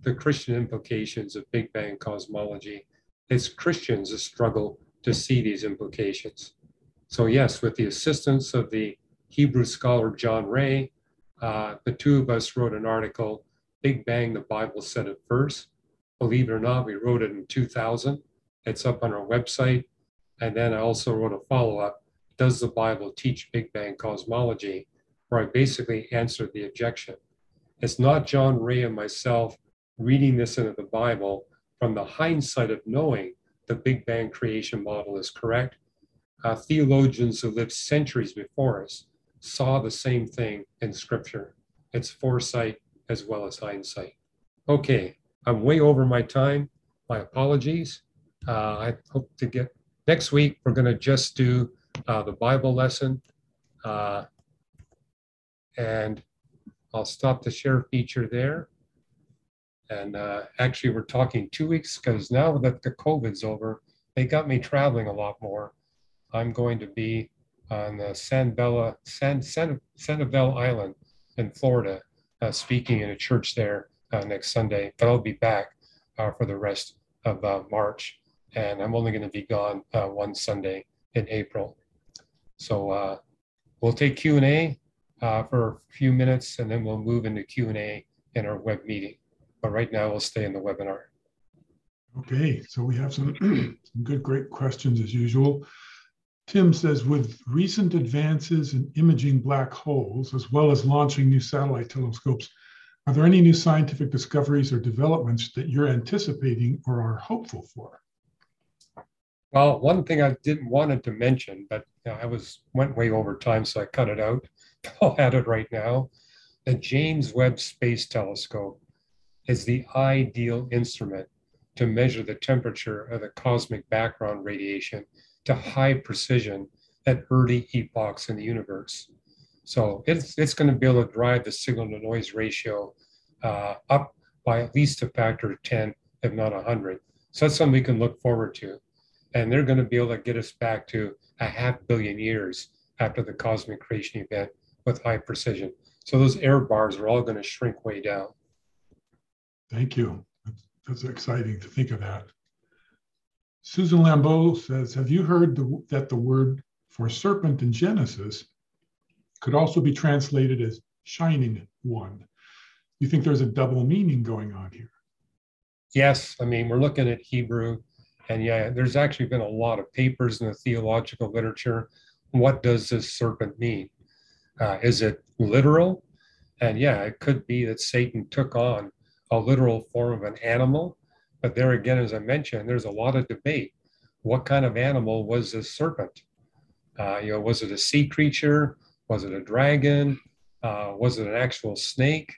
the Christian implications of Big Bang cosmology. It's Christians that struggle to see these implications. So yes, with the assistance of the Hebrew scholar John Ray, the two of us wrote an article, Big Bang, the Bible Said It First. Believe it or not, we wrote it in 2000. It's up on our website. And then I also wrote a follow-up, Does the Bible Teach Big Bang Cosmology? Where I basically answered the objection. It's not John Ray and myself reading this into the Bible from the hindsight of knowing the Big Bang creation model is correct. Theologians who lived centuries before us saw the same thing in Scripture. It's foresight as well as hindsight. Okay, I'm way over my time. My apologies. I hope to get, next week, we're going to just do the Bible lesson. And I'll stop the share feature there. And actually, we're talking 2 weeks because now that the COVID's over, they got me traveling a lot more. I'm going to be on the Sanibel Island in Florida, speaking in a church there next Sunday. But I'll be back for the rest of March. And I'm only going to be gone one Sunday in April. So we'll take Q&A for a few minutes, and then we'll move into Q&A in our web meeting. But right now, we'll stay in the webinar. Okay, so we have some good, great questions as usual. Tim says, with recent advances in imaging black holes, as well as launching new satellite telescopes, are there any new scientific discoveries or developments that you're anticipating or are hopeful for? Well, one thing I didn't wanted to mention, but I went way over time, so I cut it out. I'll add it right now. The James Webb Space Telescope is the ideal instrument to measure the temperature of the cosmic background radiation to high precision at early epochs in the universe. So it's going to be able to drive the signal to noise ratio up by at least a factor of 10, if not 100. So that's something we can look forward to. And they're going to be able to get us back to 500 million years after the cosmic creation event with high precision. So those error bars are all going to shrink way down. Thank you. That's exciting to think of that. Susan Lambeau says, have you heard that the word for serpent in Genesis could also be translated as shining one? You think there's a double meaning going on here? Yes, I mean, we're looking at Hebrew, and yeah, there's actually been a lot of papers in the theological literature. What does this serpent mean? Is it literal? And yeah, it could be that Satan took on a literal form of an animal. But there again, as I mentioned, there's a lot of debate. What kind of animal was this serpent? Was it a sea creature? Was it a dragon? Was it an actual snake?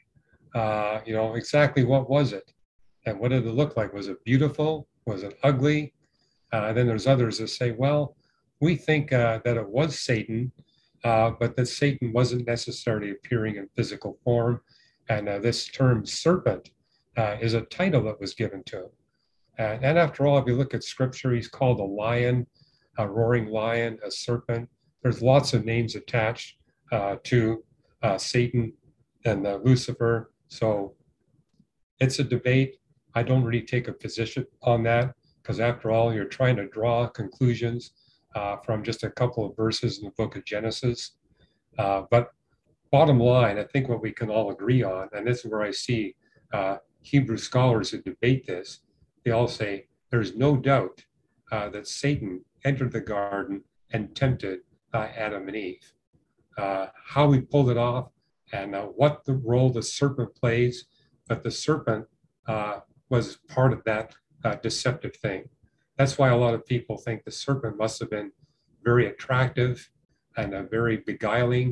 Exactly what was it? And what did it look like? Was it beautiful? Was it ugly? Then there's others that say, well, we think that it was Satan, but that Satan wasn't necessarily appearing in physical form. And this term serpent is a title that was given to him. And after all, if you look at scripture, he's called a lion, a roaring lion, a serpent. There's lots of names attached to Satan and Lucifer. So it's a debate. I don't really take a position on that because after all, you're trying to draw conclusions from just a couple of verses in the book of Genesis. But bottom line, I think what we can all agree on, and this is where I see Hebrew scholars who debate this, they all say there's no doubt that Satan entered the garden and tempted Adam and Eve. How we pulled it off and what the role the serpent plays, but the serpent was part of that deceptive thing. That's why a lot of people think the serpent must have been very attractive and very beguiling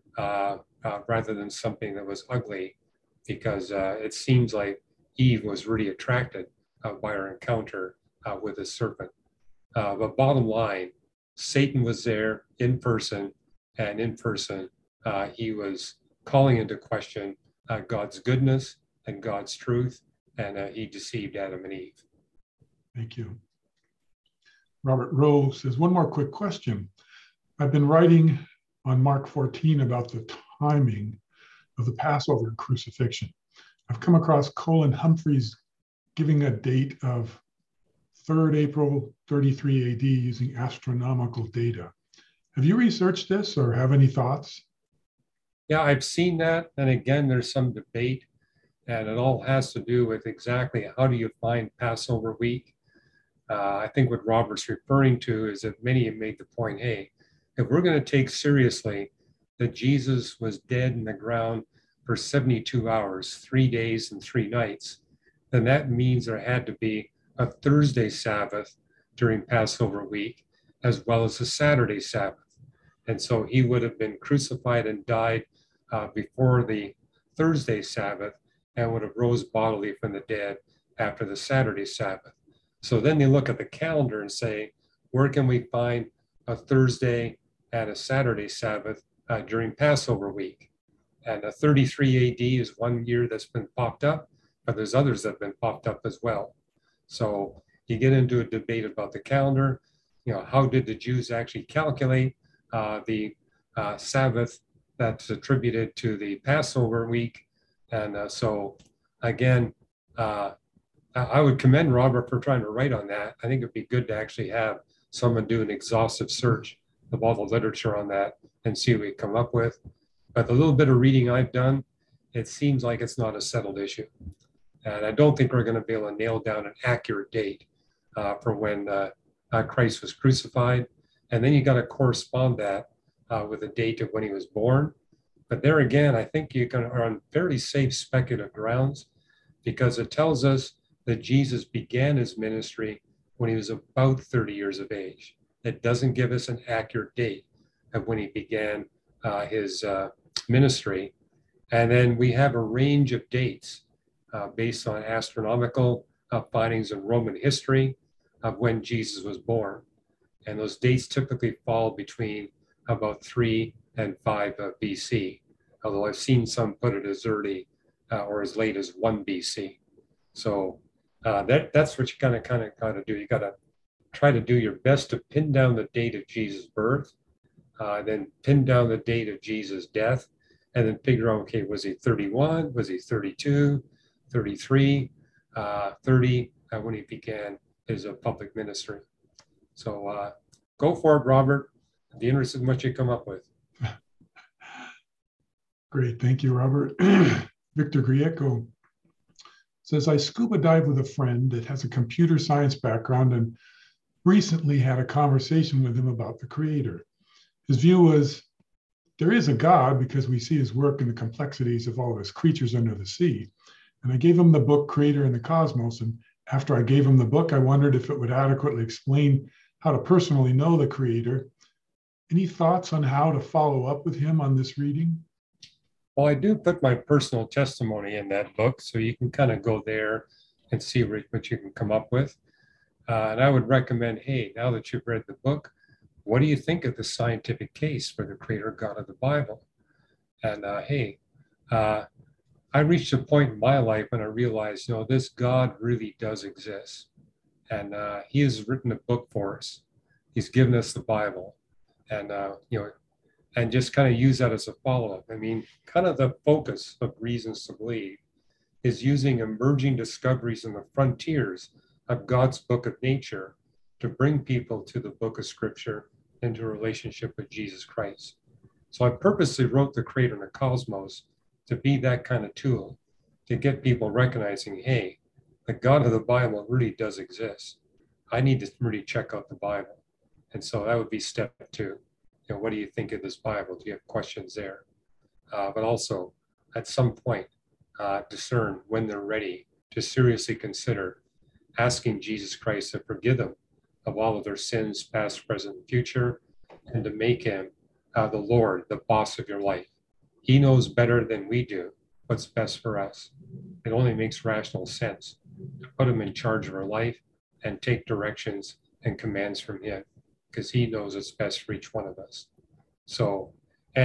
rather than something that was ugly, because it seems like Eve was really attracted by her encounter with the serpent. But bottom line, Satan was there in person, and in person, he was calling into question God's goodness and God's truth, and he deceived Adam and Eve. Thank you. Robert Rowe says, one more quick question. I've been writing on Mark 14 about the timing of the Passover and crucifixion. I've come across Colin Humphreys giving a date of 3rd April 33 AD using astronomical data. Have you researched this or have any thoughts? Yeah, I've seen that. And again, there's some debate, and it all has to do with exactly how do you find Passover week. I think what Robert's referring to is that many have made the point, hey, if we're going to take seriously that Jesus was dead in the ground for 72 hours, 3 days and 3 nights, then that means there had to be a Thursday Sabbath during Passover week, as well as a Saturday Sabbath. And so he would have been crucified and died before the Thursday Sabbath and would have rose bodily from the dead after the Saturday Sabbath. So then they look at the calendar and say, where can we find a Thursday and a Saturday Sabbath during Passover week? And 33 AD is one year that's been popped up, but there's others that have been popped up as well. So you get into a debate about the calendar. How did the Jews actually calculate the Sabbath that's attributed to the Passover week? And so again, I would commend Robert for trying to write on that. I think it'd be good to actually have someone do an exhaustive search of all the literature on that and see what we come up with. But the little bit of reading I've done, it seems like it's not a settled issue. And I don't think we're going to be able to nail down an accurate date for when Christ was crucified. And then you got to correspond that with the date of when he was born. But there again, I think you are on fairly safe speculative grounds, because it tells us that Jesus began his ministry when he was about 30 years of age. It doesn't give us an accurate date of when he began his ministry. And then we have a range of dates based on astronomical findings in Roman history of when Jesus was born. And those dates typically fall between about 3 and 5 BC, although I've seen some put it as early or as late as 1 BC. So that's what you kind of got to do. You got to try to do your best to pin down the date of Jesus' birth, then pin down the date of Jesus' death, and then figure out, okay, was he 31? Was he 32, 33, 30 when he began his public ministry? So go for it, Robert. I'd be interested in what you come up with. Great. Thank you, Robert. Victor Grieco says, I scuba dive with a friend that has a computer science background and recently had a conversation with him about the Creator. His view was, there is a God because we see his work in the complexities of all of his creatures under the sea. And I gave him the book Creator and the Cosmos. And after I gave him the book, I wondered if it would adequately explain how to personally know the Creator. Any thoughts on how to follow up with him on this reading? Well, I do put my personal testimony in that book, so you can kind of go there and see what you can come up with. And I would recommend, hey, now that you've read the book, what do you think of the scientific case for the Creator God of the Bible? And I reached a point in my life when I realized, this God really does exist. And he has written a book for us. He's given us the Bible. And, and just kind of use that as a follow-up. I mean, kind of the focus of Reasons to Believe is using emerging discoveries in the frontiers of God's book of nature to bring people to the book of Scripture into a relationship with Jesus Christ. So I purposely wrote the Creator and the Cosmos to be that kind of tool, to get people recognizing, hey, the God of the Bible really does exist. I need to really check out the Bible. And so that would be step 2. What do you think of this Bible? Do you have questions there? But also, at some point, discern when they're ready to seriously consider asking Jesus Christ to forgive them of all of their sins, past, present, and future, and to make him the Lord, the boss of your life. He knows better than we do what's best for us. It only makes rational sense to put him in charge of our life and take directions and commands from him, because he knows what's best for each one of us. So,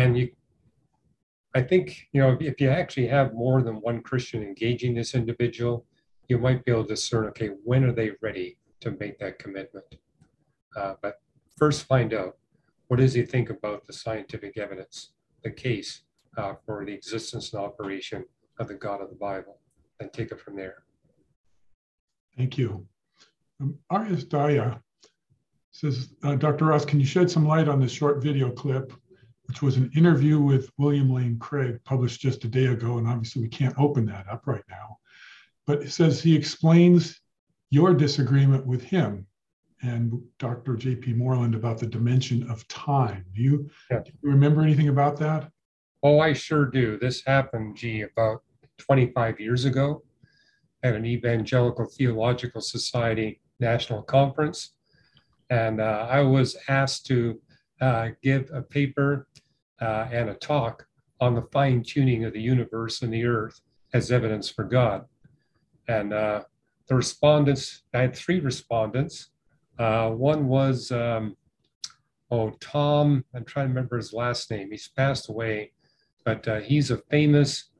I think, if you actually have more than one Christian engaging this individual, you might be able to discern, okay, when are they ready to make that commitment? But first find out, what does he think about the scientific evidence, the case for the existence and operation of the God of the Bible? and take it from there. Thank you. Arias Daya says, Dr. Ross, can you shed some light on this short video clip, which was an interview with William Lane Craig published just a day ago, and obviously we can't open that up right now. But it says he explains your disagreement with him and Dr. J.P. Moreland about the dimension of time. Do you remember anything about that? Oh, I sure do. This happened, about 25 years ago at an Evangelical Theological Society national conference. And I was asked to give a paper and a talk on the fine tuning of the universe and the earth as evidence for God. And the respondents, I had 3 respondents. One was, Tom, I'm trying to remember his last name. He's passed away, but he's a famous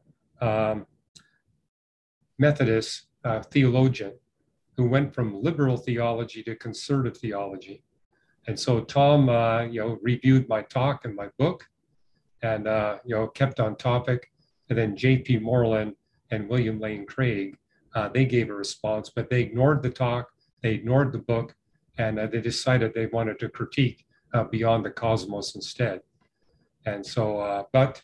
Methodist theologian who went from liberal theology to conservative theology. And so Tom, reviewed my talk and my book and, kept on topic. And then J.P. Moreland and William Lane Craig, they gave a response, but they ignored the talk, they ignored the book, and they decided they wanted to critique Beyond the Cosmos instead. And so,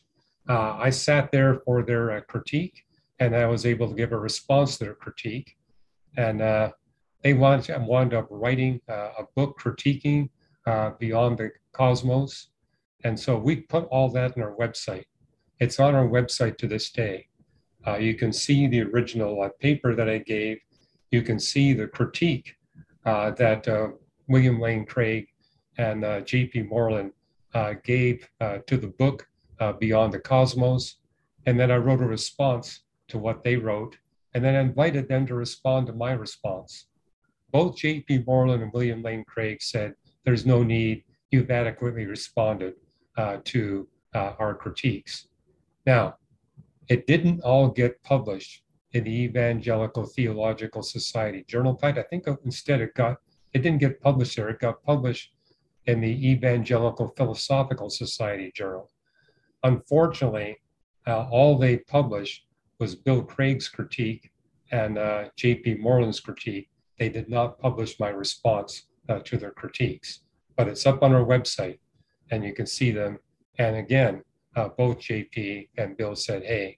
I sat there for their critique, and I was able to give a response to their critique. And they wound up writing a book critiquing Beyond the Cosmos. And so we put all that on our website. It's on our website to this day. You can see the original paper that I gave. You can see the critique that William Lane Craig and J.P. Moreland gave to the book Beyond the Cosmos. And then I wrote a response to what they wrote, and then I invited them to respond to my response. Both J.P. Moreland and William Lane Craig said, there's no need, you've adequately responded to our critiques. Now, it didn't all get published in the Evangelical Theological Society Journal. In fact, I think instead it didn't get published there, it got published in the Evangelical Philosophical Society Journal. Unfortunately, all they published was Bill Craig's critique and J.P. Moreland's critique. They did not publish my response to their critiques, but it's up on our website and you can see them. And again, both J.P. and Bill said, hey,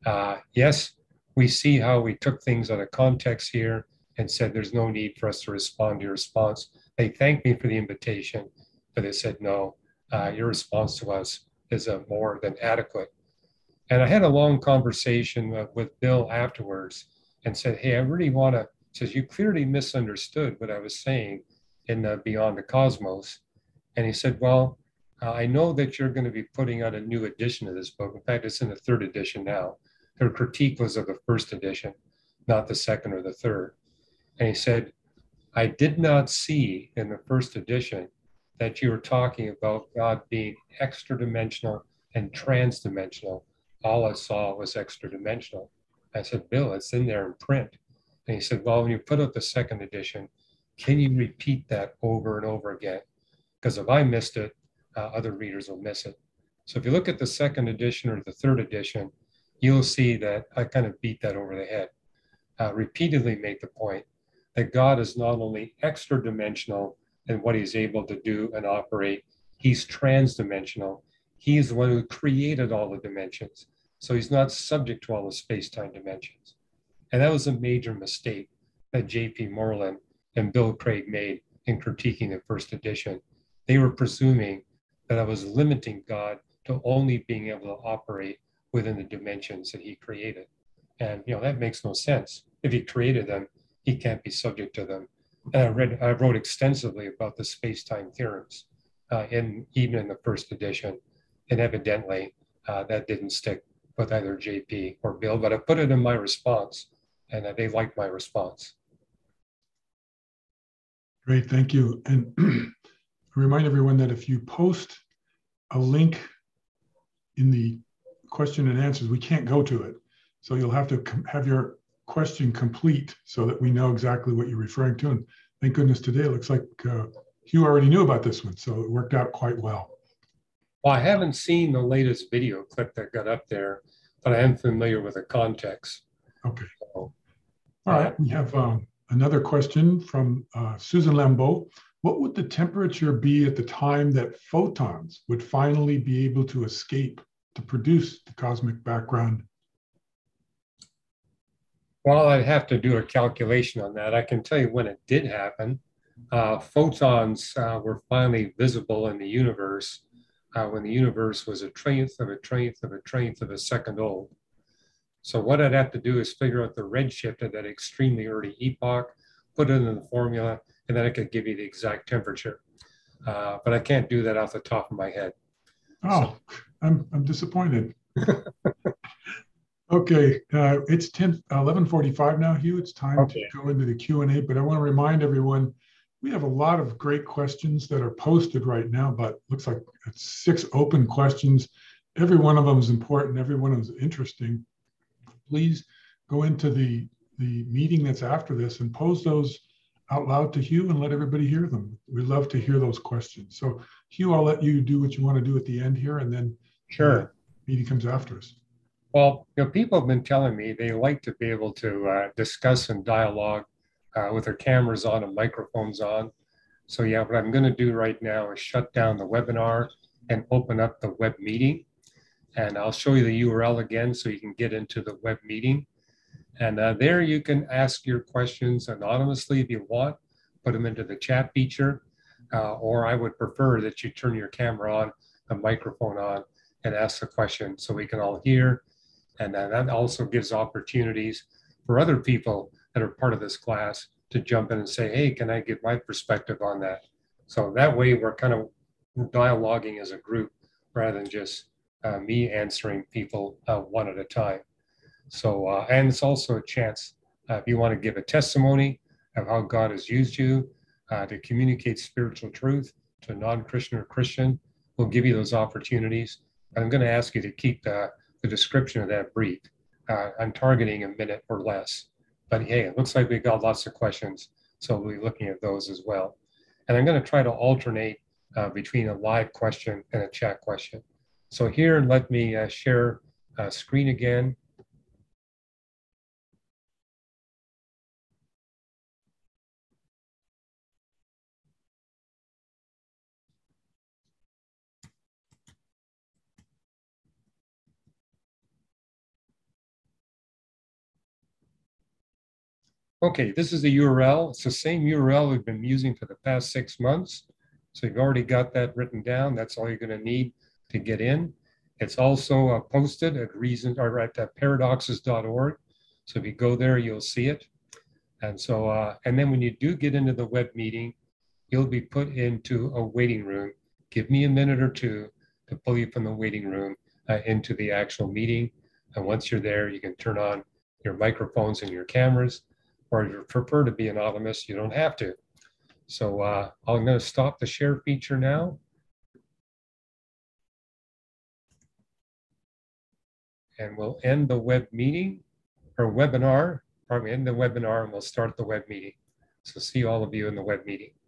yes, we see how we took things out of context here and said there's no need for us to respond to your response. They thanked me for the invitation, but they said, no, your response to us is more than adequate. And I had a long conversation with Bill afterwards and said, hey, I really want to, says, you clearly misunderstood what I was saying in Beyond the Cosmos. And he said, well, I know that you're going to be putting out a new edition of this book. In fact, it's in the 3rd edition now. Their critique was of the 1st edition, not the 2nd or the 3rd. And he said, I did not see in the 1st edition that you were talking about God being extra dimensional and trans-dimensional. All I saw was extra dimensional. I said, Bill, it's in there in print. And he said, well, when you put out the 2nd edition, can you repeat that over and over again? Because if I missed it, other readers will miss it. So if you look at the 2nd edition or the 3rd edition, you'll see that I kind of beat that over the head. Repeatedly make the point that God is not only extra dimensional in what he's able to do and operate, he's trans-dimensional. He's the one who created all the dimensions. So he's not subject to all the space-time dimensions. And that was a major mistake that J.P. Moreland and Bill Craig made in critiquing the 1st edition. They were presuming that I was limiting God to only being able to operate within the dimensions that he created. And that makes no sense. If he created them, he can't be subject to them. And I wrote extensively about the space-time theorems even in the 1st edition. And evidently that didn't stick with either JP or Bill, but I put it in my response and they liked my response. Great, thank you. And remind everyone that if you post a link in the question and answers, we can't go to it. So you'll have to have your question complete so that we know exactly what you're referring to. And thank goodness today it looks like Hugh already knew about this one, so it worked out quite well. Well, I haven't seen the latest video clip that got up there, but I am familiar with the context. Okay. All right, we have another question from Susan Lambeau. What would the temperature be at the time that photons would finally be able to escape to produce the cosmic background? Well, I'd have to do a calculation on that. I can tell you when it did happen. Photons were finally visible in the universe when the universe was a trillionth of a trillionth of a trillionth of a second old. So what I'd have to do is figure out the redshift of that extremely early epoch, put it in the formula, and then I could give you the exact temperature. But I can't do that off the top of my head. Oh, so. I'm disappointed. Okay, it's 11:45 now, Hugh. It's time to go into the Q&A, but I want to remind everyone, we have a lot of great questions that are posted right now, but looks like it's 6 open questions. Every one of them is important. Every one of them is interesting. Please go into the meeting that's after this and pose those out loud to Hugh and let everybody hear them. We love to hear those questions. So Hugh, I'll let you do what you want to do at the end here, and then sure, the meeting comes after us. Well, people have been telling me they like to be able to discuss and dialogue with their cameras on and microphones on. So yeah, what I'm going to do right now is shut down the webinar and open up the web meeting. And I'll show you the URL again so you can get into the web meeting. And there you can ask your questions anonymously if you want, put them into the chat feature, or I would prefer that you turn your camera on, the microphone on, and ask the question so we can all hear. And that also gives opportunities for other people that are part of this class to jump in and say, hey, can I give my perspective on that? So that way we're kind of dialoguing as a group rather than just me answering people one at a time. So, and it's also a chance if you want to give a testimony of how God has used you to communicate spiritual truth to a non-Christian or Christian, we'll give you those opportunities. And I'm going to ask you to keep the description of that brief. I'm targeting a minute or less. But hey, it looks like we got lots of questions, so we'll be looking at those as well. And I'm going to try to alternate between a live question and a chat question. So here, let me share screen again. Okay, this is the URL. It's the same URL we've been using for the past 6 months. So you've already got that written down. That's all you're going to need to get in. It's also posted at paradoxes.org. So if you go there, you'll see it. And so, and then when you do get into the web meeting, you'll be put into a waiting room. Give me a minute or two to pull you from the waiting room into the actual meeting. And once you're there, you can turn on your microphones and your cameras. Or if you prefer to be anonymous, you don't have to. So I'm going to stop the share feature now. And we'll end the web meeting or webinar, end the webinar, and we'll start the web meeting. So see all of you in the web meeting.